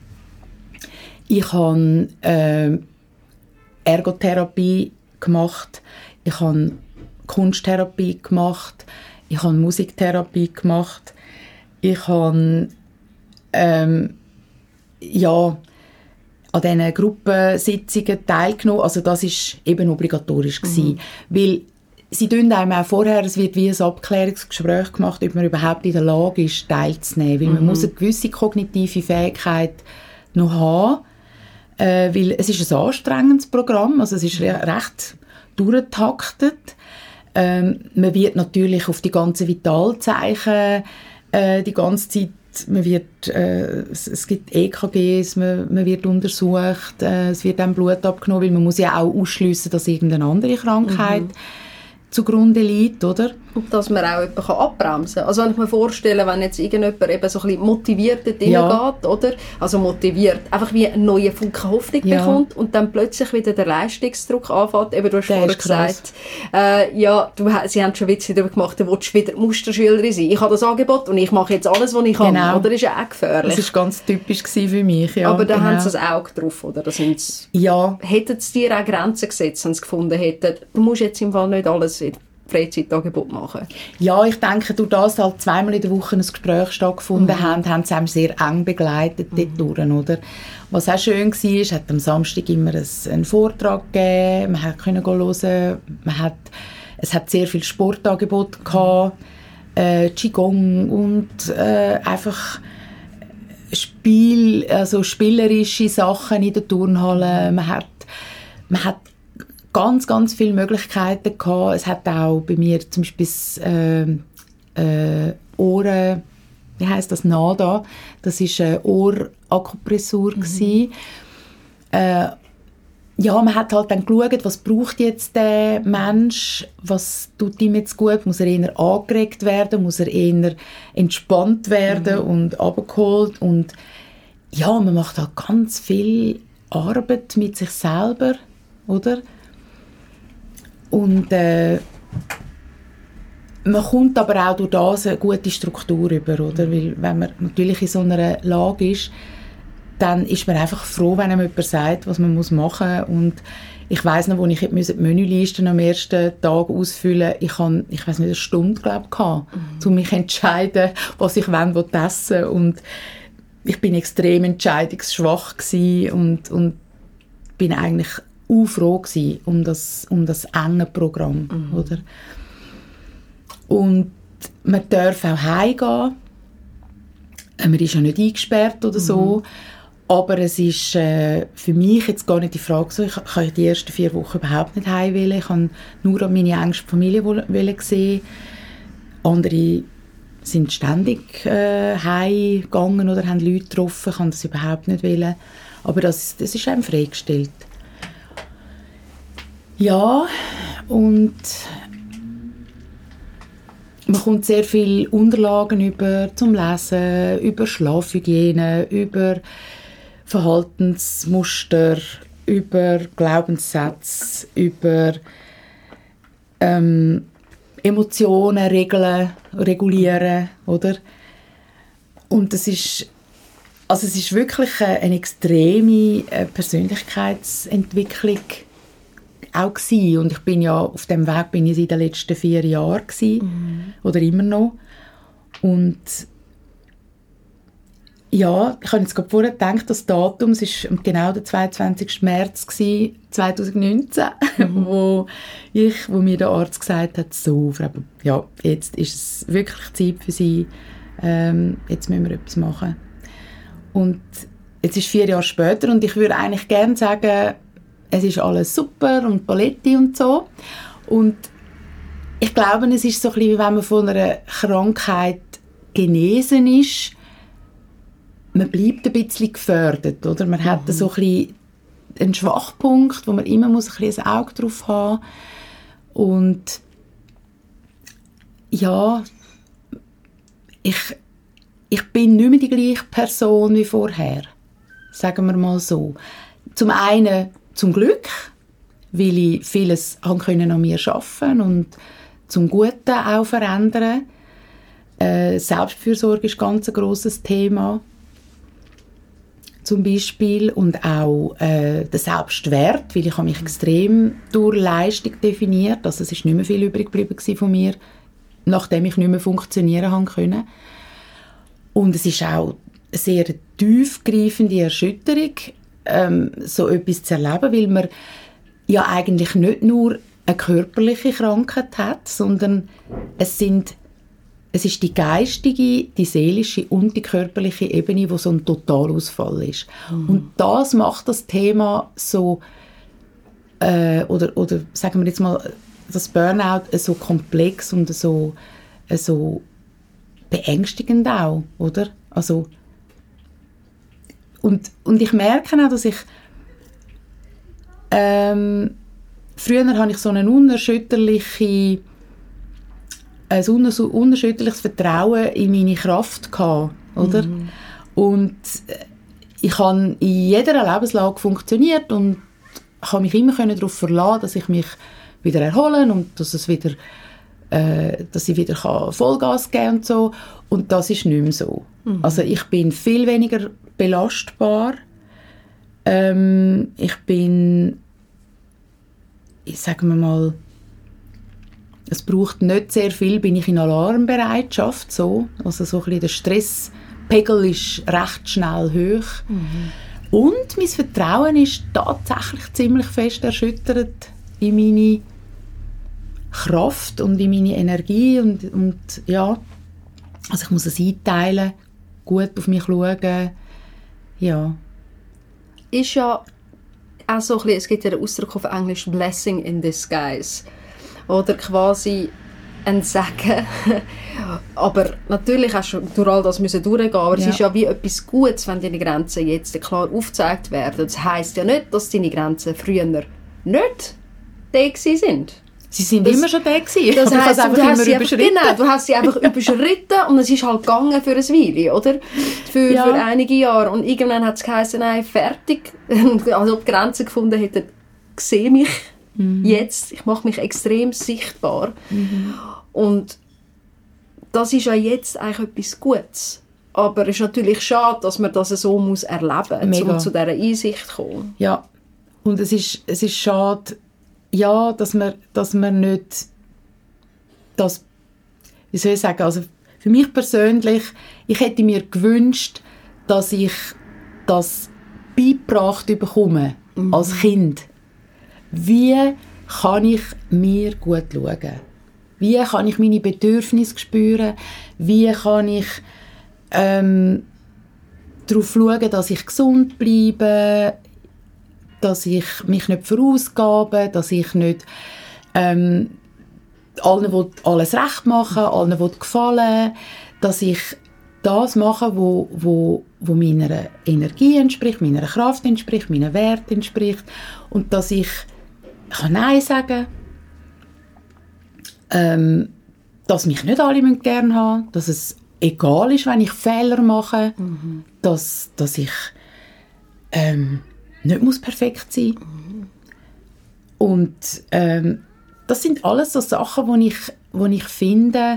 Ich habe äh, Ergotherapie gemacht. Ich habe Kunsttherapie gemacht. Ich habe Musiktherapie gemacht. Ich habe ähm, ja, an diesen Gruppensitzungen teilgenommen. Also das war eben obligatorisch gewesen, mhm. weil sie tun einem auch vorher, es wird wie ein Abklärungsgespräch gemacht, ob man überhaupt in der Lage ist, teilzunehmen. Weil mhm. man muss eine gewisse kognitive Fähigkeit noch haben, äh, weil es ist ein anstrengendes Programm, also es ist recht durchgetaktet. Ähm, man wird natürlich auf die ganzen Vitalzeichen äh, die ganze Zeit, man wird, äh, es, es gibt E K Gs, man, man wird untersucht, äh, es wird dann Blut abgenommen, weil man muss ja auch ausschliessen, dass irgendeine andere Krankheit mhm. zugrunde liegt, oder? Und dass man auch jemanden abbremsen kann. Also wenn ich mir vorstelle, wenn jetzt irgendjemand eben so ein bisschen motiviert dort ja. geht, oder? Also motiviert, einfach wie einen neuen Funken Hoffnung ja. bekommt und dann plötzlich wieder der Leistungsdruck anfängt. Eben, du hast vorhin gesagt, äh, ja, du, sie haben schon Witze darüber gemacht, du willst wieder Musterschülerin sein. Ich habe das Angebot und ich mache jetzt alles, was ich kann. Genau. Oder? Das ist ja auch gefährlich. Das war ganz typisch für mich, ja. Aber da genau. haben sie ein Auge drauf, oder? Da sind's, ja. Hätten sie dir auch Grenzen gesetzt, wenn sie gefunden hätten, du musst jetzt im Fall nicht alles Freizeitangebot machen? Ja, ich denke, durch das halt zweimal in der Woche ein Gespräch stattgefunden mhm. haben, haben sie einem sehr eng begleitet mhm. dort durch, oder? Was auch schön war, es hat am Samstag immer einen Vortrag gegeben, man konnte hören, man hat, es hat sehr viel Sportangebote gehabt, äh, Qigong und äh, einfach Spiel, also spielerische Sachen in der Turnhalle, man hat, man hat ganz, ganz viele Möglichkeiten gehabt. Es hat auch bei mir zum Beispiel äh, äh, Ohren, wie heisst das, NADA, das war eine Ohrakupressur. Mhm. Äh, ja, man hat halt dann geschaut, was braucht jetzt der Mensch, was tut ihm jetzt gut, muss er eher angeregt werden, muss er eher entspannt werden mhm. und runtergeholt. Und ja, man macht halt ganz viel Arbeit mit sich selber, oder? Und äh, man kommt aber auch durch das eine gute Struktur über, oder? Weil wenn man natürlich in so einer Lage ist, dann ist man einfach froh, wenn einem jemand sagt, was man machen muss. Und ich weiss noch, als ich die Menüliste am ersten Tag ausfüllen musste, ich hatte, ich weiss nicht, eine Stunde, glaube ich, mhm. um mich zu entscheiden, was ich wann essen will. Und ich bin extrem entscheidungsschwach gsi und, und bin eigentlich auch froh gsi um das, um das enge Programm, mhm. oder? Und man darf auch heimgehen. Man ist ja nicht eingesperrt oder so. Mhm. Aber es ist äh, für mich jetzt gar nicht die Frage so, ich kann die ersten vier Wochen überhaupt nicht heim wollen. Ich kann nur an meine engste Familie wollen sehen. Andere sind ständig äh, heimgegangen oder haben Leute getroffen. Ich kann das überhaupt nicht wollen. Aber das, das ist einem freigestellt. Ja, und man kommt sehr viele Unterlagen über zum Lesen, über Schlafhygiene, über Verhaltensmuster, über Glaubenssätze, über ähm, Emotionen regeln, regulieren, oder? Und das ist, also es ist wirklich eine, eine extreme äh, Persönlichkeitsentwicklung auch gewesen. Und ich bin ja auf dem Weg bin ich in den letzten vier Jahren gewesen, mhm. oder immer noch. Und ja, ich habe jetzt gerade vorher gedacht, das Datum, es war genau der zweiundzwanzigsten März zweitausendneunzehn, mhm. wo, ich, wo mir der Arzt gesagt hat, so, Frau, ja, jetzt ist es wirklich Zeit für Sie, ähm, jetzt müssen wir etwas machen. Und jetzt ist vier Jahre später und ich würde eigentlich gerne sagen, es ist alles super und Paletti und so. Und ich glaube, es ist so ein bisschen, wie wenn man von einer Krankheit genesen ist, man bleibt ein bisschen gefördert, oder? Man mhm. hat so ein bisschen einen Schwachpunkt, wo man immer muss ein bisschen ein Auge drauf haben. Und ja, ich, ich bin nicht mehr die gleiche Person wie vorher. Sagen wir mal so. Zum einen zum Glück, weil ich vieles an mir arbeiten und zum Guten auch verändern. Äh, Selbstfürsorge ist ganz ein grosses Thema. Zum Beispiel. Und auch äh, der Selbstwert, weil ich habe mich extrem durch Leistung definiert. Also es ist nicht mehr viel übrig geblieben von mir, nachdem ich nicht mehr funktionieren konnte. Und es ist auch eine sehr tiefgreifende Erschütterung, ähm, so etwas zu erleben, weil man ja eigentlich nicht nur eine körperliche Krankheit hat, sondern es sind Es ist die geistige, die seelische und die körperliche Ebene, wo so ein Totalausfall ist. Mhm. Und das macht das Thema so, äh, oder, oder sagen wir jetzt mal, das Burnout so komplex und so, so beängstigend auch, oder? Also, und, und ich merke auch, dass ich ähm, früher hatte ich so eine unerschütterliche ein unerschütterliches Vertrauen in meine Kraft gehabt, oder? Mhm. Und ich habe in jeder Lebenslage funktioniert und habe mich immer darauf verlassen, dass ich mich wieder erholen und dass es wieder, äh, dass ich wieder Vollgas geben kann und so. Und das ist nicht mehr so. Mhm. Also ich bin viel weniger belastbar. Ähm, ich bin, ich sage mal, es braucht nicht sehr viel, bin ich in Alarmbereitschaft. So. Also so ein bisschen der Stresspegel ist recht schnell hoch. Mhm. Und mein Vertrauen ist tatsächlich ziemlich fest erschüttert in meine Kraft und in meine Energie. Und, und ja, also ich muss es einteilen, gut auf mich schauen. Ja. Ist ja auch so ein bisschen, es gibt ja den Ausdruck auf Englisch «Blessing in disguise». Oder quasi ein Segen. Aber natürlich hast du durch all das müssen durchgehen. Aber ja. Es ist ja wie etwas Gutes, wenn deine Grenzen jetzt klar aufgezeigt werden. Das heisst ja nicht, dass deine Grenzen früher nicht da sind. Sie sind das, immer schon da gewesen. Das heisst, du, du, hast sie einfach, genau, du hast sie einfach überschritten und es ist halt gegangen für ein Weile, oder? Für, ja. für einige Jahre. Und irgendwann hat es geheißen, nein, fertig. Also ob die Grenzen gefunden hätten, sehe mich. Mhm. Jetzt, ich mache mich extrem sichtbar. Mhm. Und das ist ja jetzt eigentlich etwas Gutes. Aber es ist natürlich schade, dass man das so muss erleben muss, um zu dieser Einsicht zu kommen. Ja, und es ist, es ist schade, ja, dass man, dass man nicht das, wie soll ich sagen, also für mich persönlich, ich hätte mir gewünscht, dass ich das beigebracht bekomme, mhm. als Kind. Wie kann ich mir gut schauen? Wie kann ich meine Bedürfnisse spüren? Wie kann ich ähm, darauf schauen, dass ich gesund bleibe, dass ich mich nicht verausgabe, dass ich nicht ähm, allen will alles recht machen, allen will gefallen, dass ich das mache, wo, wo, wo meiner Energie entspricht, meiner Kraft entspricht, meinen Wert entspricht und dass ich kann Nein sagen, ähm, dass mich nicht alle gerne haben, dass es egal ist, wenn ich Fehler mache, mhm. dass, dass ich ähm, nicht muss perfekt sein muss. Mhm. Und ähm, das sind alles so Sachen, wo ich, wo ich finde,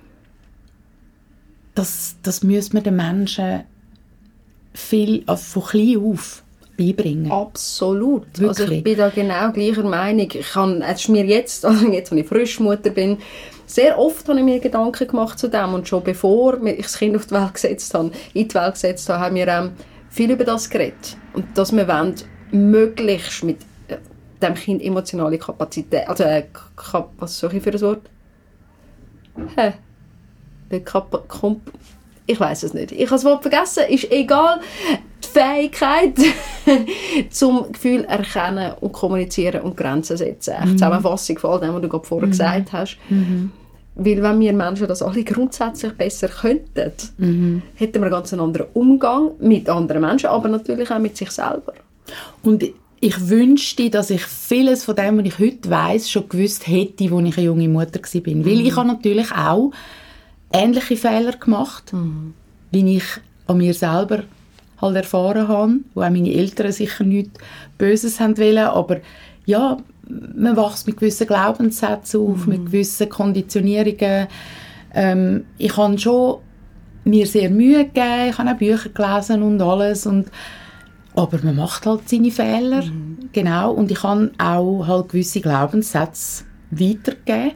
das, das müsste man den Menschen viel, also von klein auf beibringen. Absolut. Wirklich? Also ich bin da genau gleicher Meinung. Ich kann, es ist mir jetzt, also jetzt, als ich Frischmutter bin, sehr oft habe ich mir Gedanken gemacht zu dem und schon bevor ich das Kind auf die Welt gesetzt habe, in die Welt gesetzt habe, haben wir ähm, viel über das geredet. Und dass wir wollen, möglichst mit äh, dem Kind emotionale Kapazität, also äh, Kap, was soll ich für ein Wort? Hä? Kap, Komp, ich weiß es nicht. Ich habe das Wort vergessen, ist egal. Die Fähigkeit zum Gefühl erkennen und kommunizieren und Grenzen setzen. Echt mhm. Zusammenfassung von all dem, was du gerade vorher mhm. gesagt hast. Mhm. Weil wenn wir Menschen das alle grundsätzlich besser könnten, mhm. hätten wir einen ganz anderen Umgang mit anderen Menschen, aber natürlich auch mit sich selber. Und ich wünschte, dass ich vieles von dem, was ich heute weiss, schon gewusst hätte, als ich eine junge Mutter war. Mhm. Weil ich habe natürlich auch ähnliche Fehler gemacht, mhm. wie ich an mir selber halt erfahren habe, wo auch meine Eltern sicher nichts Böses haben wollen, aber ja, man wächst mit gewissen Glaubenssätzen auf, mhm. mit gewissen Konditionierungen. Ähm, ich habe schon mir sehr Mühe gegeben, ich habe auch Bücher gelesen und alles, und, aber man macht halt seine Fehler, mhm. genau, und ich habe auch halt gewisse Glaubenssätze weitergegeben.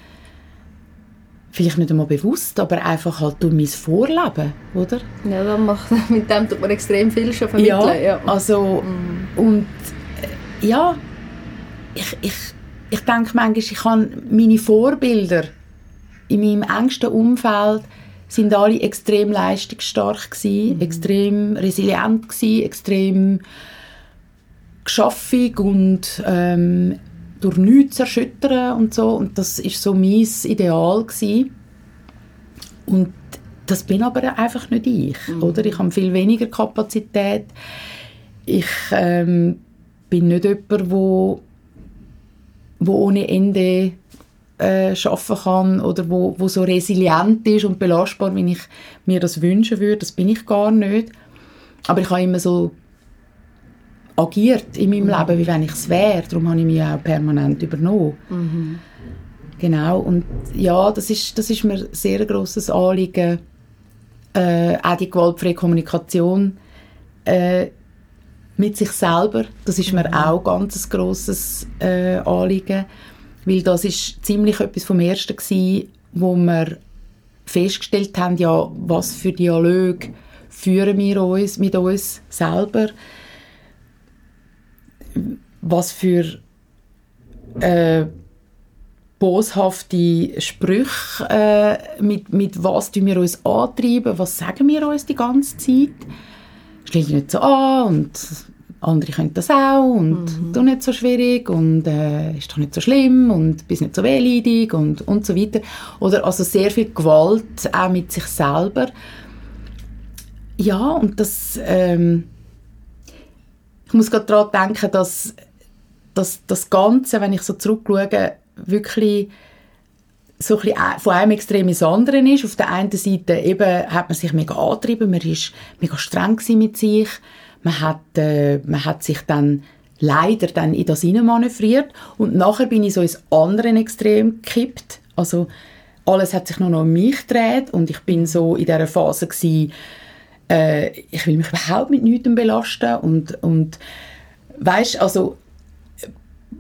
Vielleicht nicht einmal bewusst, aber einfach halt durch mein Vorleben, oder? Ja, das macht, mit dem tut man extrem viel schon vermitteln. Ja, ja. also, mm. und äh, ja, ich, ich, ich denke manchmal, ich habe meine Vorbilder in meinem engsten Umfeld sind alle extrem leistungsstark gewesen, mhm. extrem resilient gewesen, extrem geschaffig und ähm, durch nichts erschüttern und so. Und das war so mein Ideal gewesen. Und das bin aber einfach nicht ich. Mhm. Oder? Ich habe viel weniger Kapazität. Ich ähm, bin nicht jemand, wo, wo ohne Ende äh, arbeiten kann oder wo, wo so resilient ist und belastbar, wie ich mir das wünschen würde. Das bin ich gar nicht. Aber ich habe immer so agiert in meinem mhm. Leben, wie wenn ich es wäre. Darum habe ich mich auch permanent übernommen. Mhm. Genau. Und ja, das ist, das ist mir sehr ein grosses Anliegen. Äh, auch die gewaltfreie Kommunikation äh, mit sich selber. Das ist mir mhm. auch ganz ein grosses äh, Anliegen. Weil das ist ziemlich etwas vom Ersten gewesen, wo wir festgestellt haben, ja, was für Dialoge führen wir uns mit uns selber. Was für äh, boshafte Sprüche, äh, mit, mit was tun wir uns antreiben, was sagen wir uns die ganze Zeit. Stell dich nicht so an und andere können das auch und mhm. du nicht so schwierig und äh, ist doch nicht so schlimm und bist nicht so wehleidig und, und so weiter. Oder also sehr viel Gewalt auch mit sich selber. Ja, und das ähm, ich muss gerade daran denken, dass, dass das Ganze, wenn ich so zurückschaue, wirklich so ein bisschen von einem Extrem ins andere ist. Auf der einen Seite eben hat man sich mega angetrieben, man war mega streng mit sich, man hat, äh, man hat sich dann leider dann in das hineinmanövriert und nachher bin ich so ins andere Extrem gekippt. Also alles hat sich nur noch um mich gedreht und ich bin so in dieser Phase gewesen, ich will mich überhaupt mit nichts belasten und, und weißt, also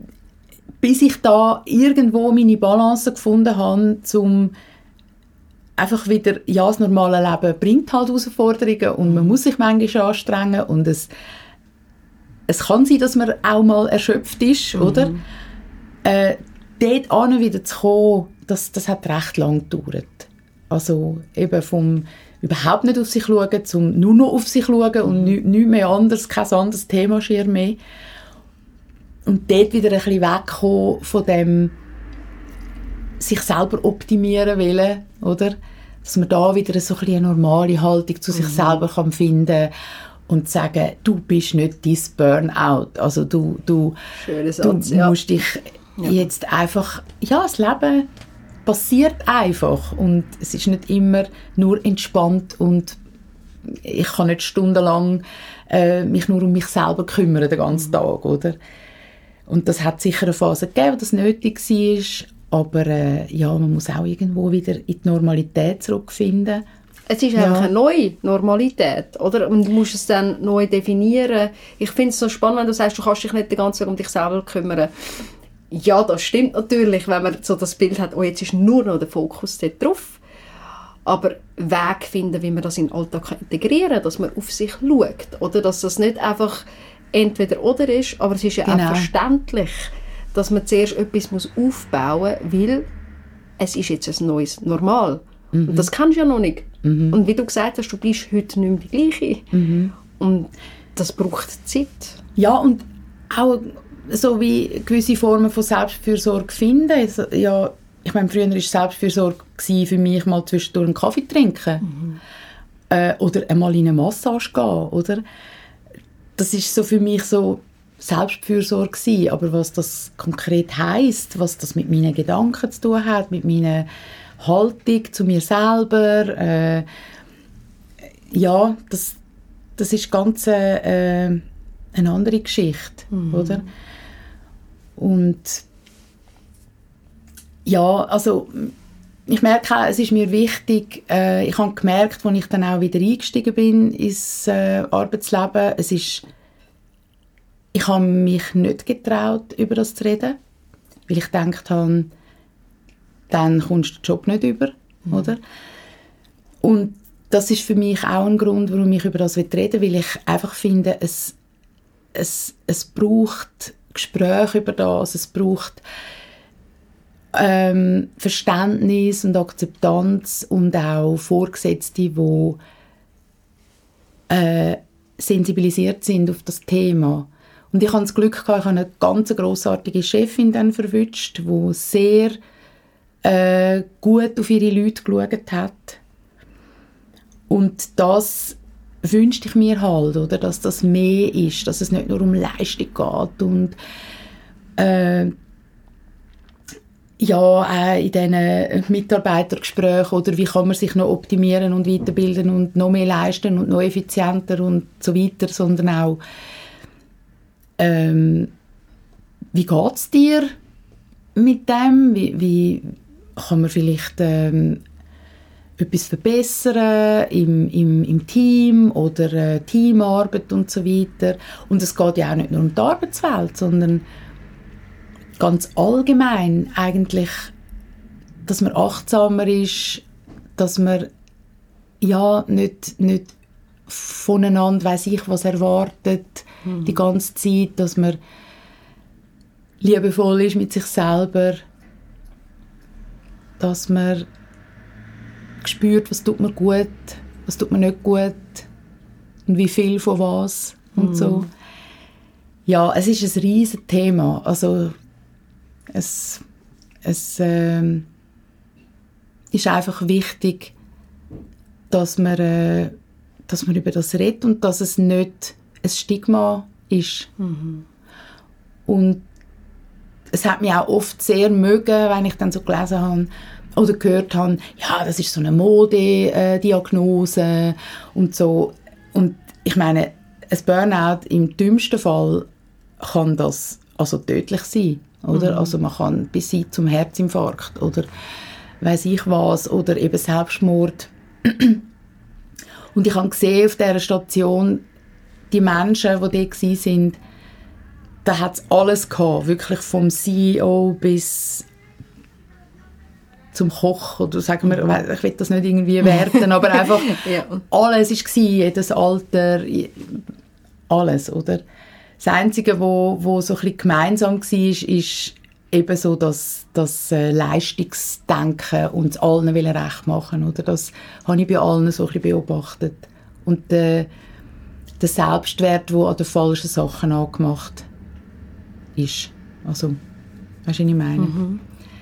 bis ich da irgendwo meine Balance gefunden habe, um einfach wieder, ja, das normale Leben bringt halt Herausforderungen und man muss sich manchmal anstrengen und es, es kann sein, dass man auch mal erschöpft ist, mhm. oder? Äh, dort an wieder zu kommen, das, das hat recht lang gedauert. Also eben vom überhaupt nicht auf sich schauen, zum nur noch auf sich schauen mhm. und nichts nicht mehr anderes, kein anderes Thema schier mehr. Und dort wieder ein bisschen wegkommen von dem sich selber optimieren wollen, oder? Dass man da wieder so ein bisschen eine normale Haltung zu sich mhm. selber kann finden und sagen, du bist nicht dein Burnout. Also du, du, Satz, du ja. musst dich ja. jetzt einfach, ja, das Leben passiert einfach und es ist nicht immer nur entspannt und ich kann nicht stundenlang äh, mich nur um mich selber kümmern den ganzen mhm. Tag, oder? Und das hat sicher eine Phase gegeben, wo das nötig war, aber äh, ja, man muss auch irgendwo wieder in die Normalität zurückfinden. Es ist ja. einfach eine neue Normalität, oder? Und du musst es dann neu definieren. Ich finde es so spannend, wenn du sagst, du kannst dich nicht den ganzen Tag um dich selber kümmern. Ja, das stimmt natürlich, wenn man so das Bild hat, oh, jetzt ist nur noch der Fokus dort drauf. Aber Weg finden, wie man das in den Alltag integrieren kann, dass man auf sich schaut, oder? Dass das nicht einfach entweder oder ist, aber es ist ja genau. auch verständlich, dass man zuerst etwas aufbauen muss, weil es ist jetzt ein neues Normal. Mhm. Und das kannst du ja noch nicht. Mhm. Und wie du gesagt hast, du bleibst heute nicht mehr die Gleiche. Mhm. Und das braucht Zeit. Ja, und auch so wie gewisse Formen von Selbstfürsorge finden. Also, ja, ich meine, früher war Selbstfürsorge für mich mal zwischendurch einen Kaffee trinken. Mhm. Äh, oder einmal in eine Massage gehen, oder? Das ist so für mich so Selbstfürsorge gewesen. Aber was das konkret heisst, was das mit meinen Gedanken zu tun hat, mit meiner Haltung zu mir selber, äh, ja, das, das ist ganz äh, eine andere Geschichte, mhm. oder? Und ja, also ich merke auch, es ist mir wichtig, äh, ich habe gemerkt, als ich dann auch wieder eingestiegen bin ins äh, Arbeitsleben, es ist, ich habe mich nicht getraut, über das zu reden, weil ich gedacht habe, dann kommst du den Job nicht über, mhm. oder? Und das ist für mich auch ein Grund, warum ich über das reden will, weil ich einfach finde, es, es, es braucht Gespräche über das, es braucht ähm, Verständnis und Akzeptanz und auch Vorgesetzte, die äh, sensibilisiert sind auf das Thema. Und ich hatte das Glück gehabt, ich habe eine ganz grossartige Chefin dann verwünscht, die sehr äh, gut auf ihre Leute geschaut hat. Und das wünschte ich mir halt, oder, dass das mehr ist, dass es nicht nur um Leistung geht und äh, ja, äh, in diesen Mitarbeitergesprächen oder wie kann man sich noch optimieren und weiterbilden und noch mehr leisten und noch effizienter und so weiter, sondern auch ähm, wie geht es dir mit dem? Wie, wie kann man vielleicht ähm, etwas verbessern im, im, im Team oder äh, Teamarbeit und so weiter. Und es geht ja auch nicht nur um die Arbeitswelt, sondern ganz allgemein eigentlich, dass man achtsamer ist, dass man ja nicht, nicht voneinander weiss ich was erwartet mhm. die ganze Zeit, dass man liebevoll ist mit sich selber, dass man spürt, was tut mir gut, was tut mir nicht gut und wie viel von was und mm. so. Ja, es ist ein riesiges Thema. Also es, es äh, ist einfach wichtig, dass man, äh, dass man über das redet und dass es nicht ein Stigma ist. Mm. Und es hat mich auch oft sehr mögen, wenn ich dann so gelesen habe, oder gehört habe, ja, das ist so eine Modediagnose und so. Und ich meine, ein Burnout im dümmsten Fall kann das also tödlich sein, oder? Mhm. Also man kann bis hin zum Herzinfarkt oder weiss ich was, oder eben Selbstmord. Und ich habe gesehen auf dieser Station, die Menschen, die dort waren, da hat es alles gehabt, wirklich vom C E O bis zum Kochen oder sagen wir, mhm. ich will das nicht irgendwie werten, aber einfach ja. alles war, jedes Alter, alles, oder? Das Einzige, wo, wo so ein bisschen gemeinsam war, ist eben so das, das äh, Leistungsdenken und es allen wollen recht machen, oder? Das habe ich bei allen so ein bisschen beobachtet. Und äh, der Selbstwert, der an den falschen Sachen angemacht ist. Also, weißt du, was ich meine? Mhm.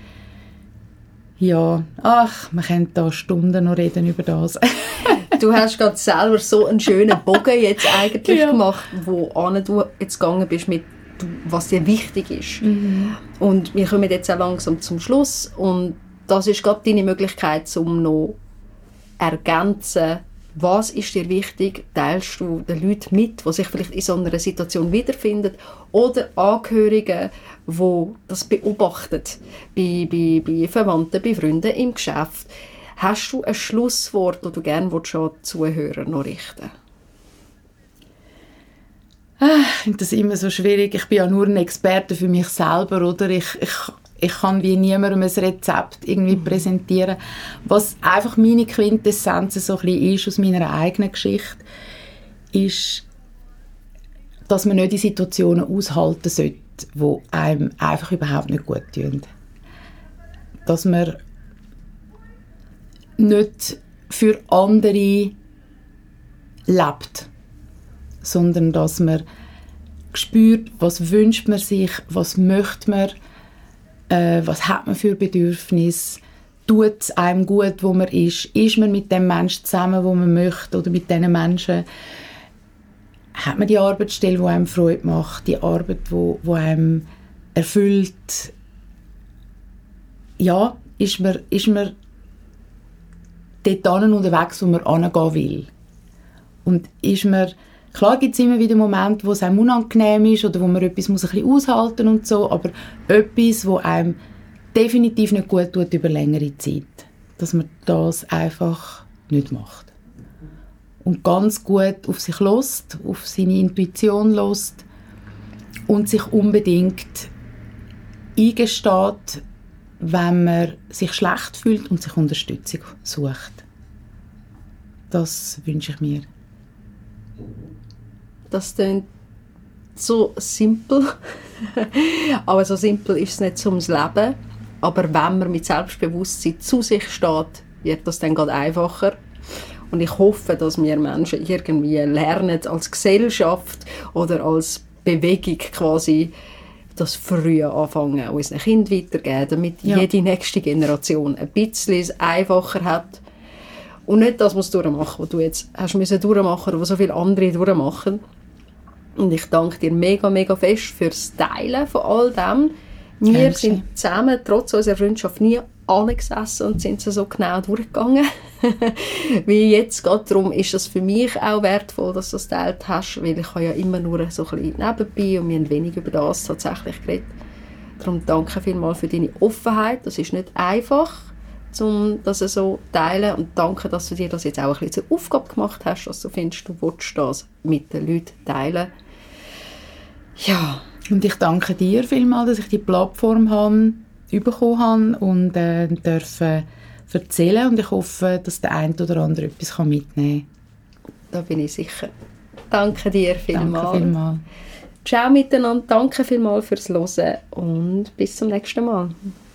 Ja, ach, wir können da Stunden noch reden über das. Du hast gerade selber so einen schönen Bogen jetzt eigentlich ja. gemacht, wo du jetzt gegangen bist mit, was dir wichtig ist. Mhm. Und wir kommen jetzt auch langsam zum Schluss und das ist gerade deine Möglichkeit, um noch ergänzen, was ist dir wichtig, teilst du den Leuten mit, die sich vielleicht in so einer Situation wiederfinden oder Angehörige, die das beobachten, bei, bei, bei Verwandten, bei Freunden im Geschäft. Hast du ein Schlusswort, das du gerne an die Zuhörer noch richten? Ich finde das immer so schwierig. Ich bin ja nur ein Experte für mich selber, oder? Ich, ich, ich kann wie niemandem ein Rezept irgendwie präsentieren. Was einfach meine Quintessenz so ein bisschen ist aus meiner eigenen Geschichte, ist, dass man nicht in Situationen aushalten sollte, die einem einfach überhaupt nicht gut tun. Dass man nicht für andere lebt, sondern dass man spürt, was wünscht man sich, was möchte man, äh, was hat man für Bedürfnisse, tut es einem gut, wo man ist, ist man mit dem Menschen zusammen, wo man möchte, oder mit diesen Menschen, hat man die Arbeitsstelle, die einem Freude macht, die Arbeit, die, die einem erfüllt, ja, ist man, ist man dort unterwegs, wo man hingehen will. Und ist man, klar gibt es immer wieder Momente, wo es einem unangenehm ist oder wo man etwas muss ein bisschen aushalten und so, aber etwas, wo einem definitiv nicht gut tut über längere Zeit. Dass man das einfach nicht macht. Und ganz gut auf sich hört, auf seine Intuition hört und sich unbedingt eingesteht, wenn man sich schlecht fühlt und sich Unterstützung sucht. Das wünsche ich mir. Das klingt so simpel, aber so simpel ist es nicht zum Leben. Aber wenn man mit Selbstbewusstsein zu sich steht, wird das dann gerade einfacher. Und ich hoffe, dass wir Menschen irgendwie lernen, als Gesellschaft oder als Bewegung quasi, das früher anfangen, unseren Kindern weitergeben, damit ja. jede nächste Generation ein bisschen einfacher hat. Und nicht das muss durchmachen, was du jetzt hast müssen durchmachen oder was so viele andere durchmachen. Und ich danke dir mega, mega fest fürs Teilen von all dem. Wir Dankeschön. Sind zusammen, trotz unserer Freundschaft, nie angesessen und sind so genau durchgegangen. Wie jetzt gerade. Darum ist es für mich auch wertvoll, dass du das geteilt hast, weil ich habe ja immer nur so ein bisschen nebenbei und wir haben wenig über das tatsächlich geredet. Darum danke vielmals für deine Offenheit. Das ist nicht einfach, um das so zu teilen. Und danke, dass du dir das jetzt auch ein bisschen zur Aufgabe gemacht hast, dass du findest, du willst das mit den Leuten teilen. Ja. Und ich danke dir vielmals, dass ich die Plattform habe, bekommen habe und äh, dürfen erzählen. Und ich hoffe, dass der eine oder andere etwas mitnehmen kann. Da bin ich sicher. Danke dir vielmals. Danke vielmals. Ciao miteinander. Danke vielmals fürs Hören und bis zum nächsten Mal.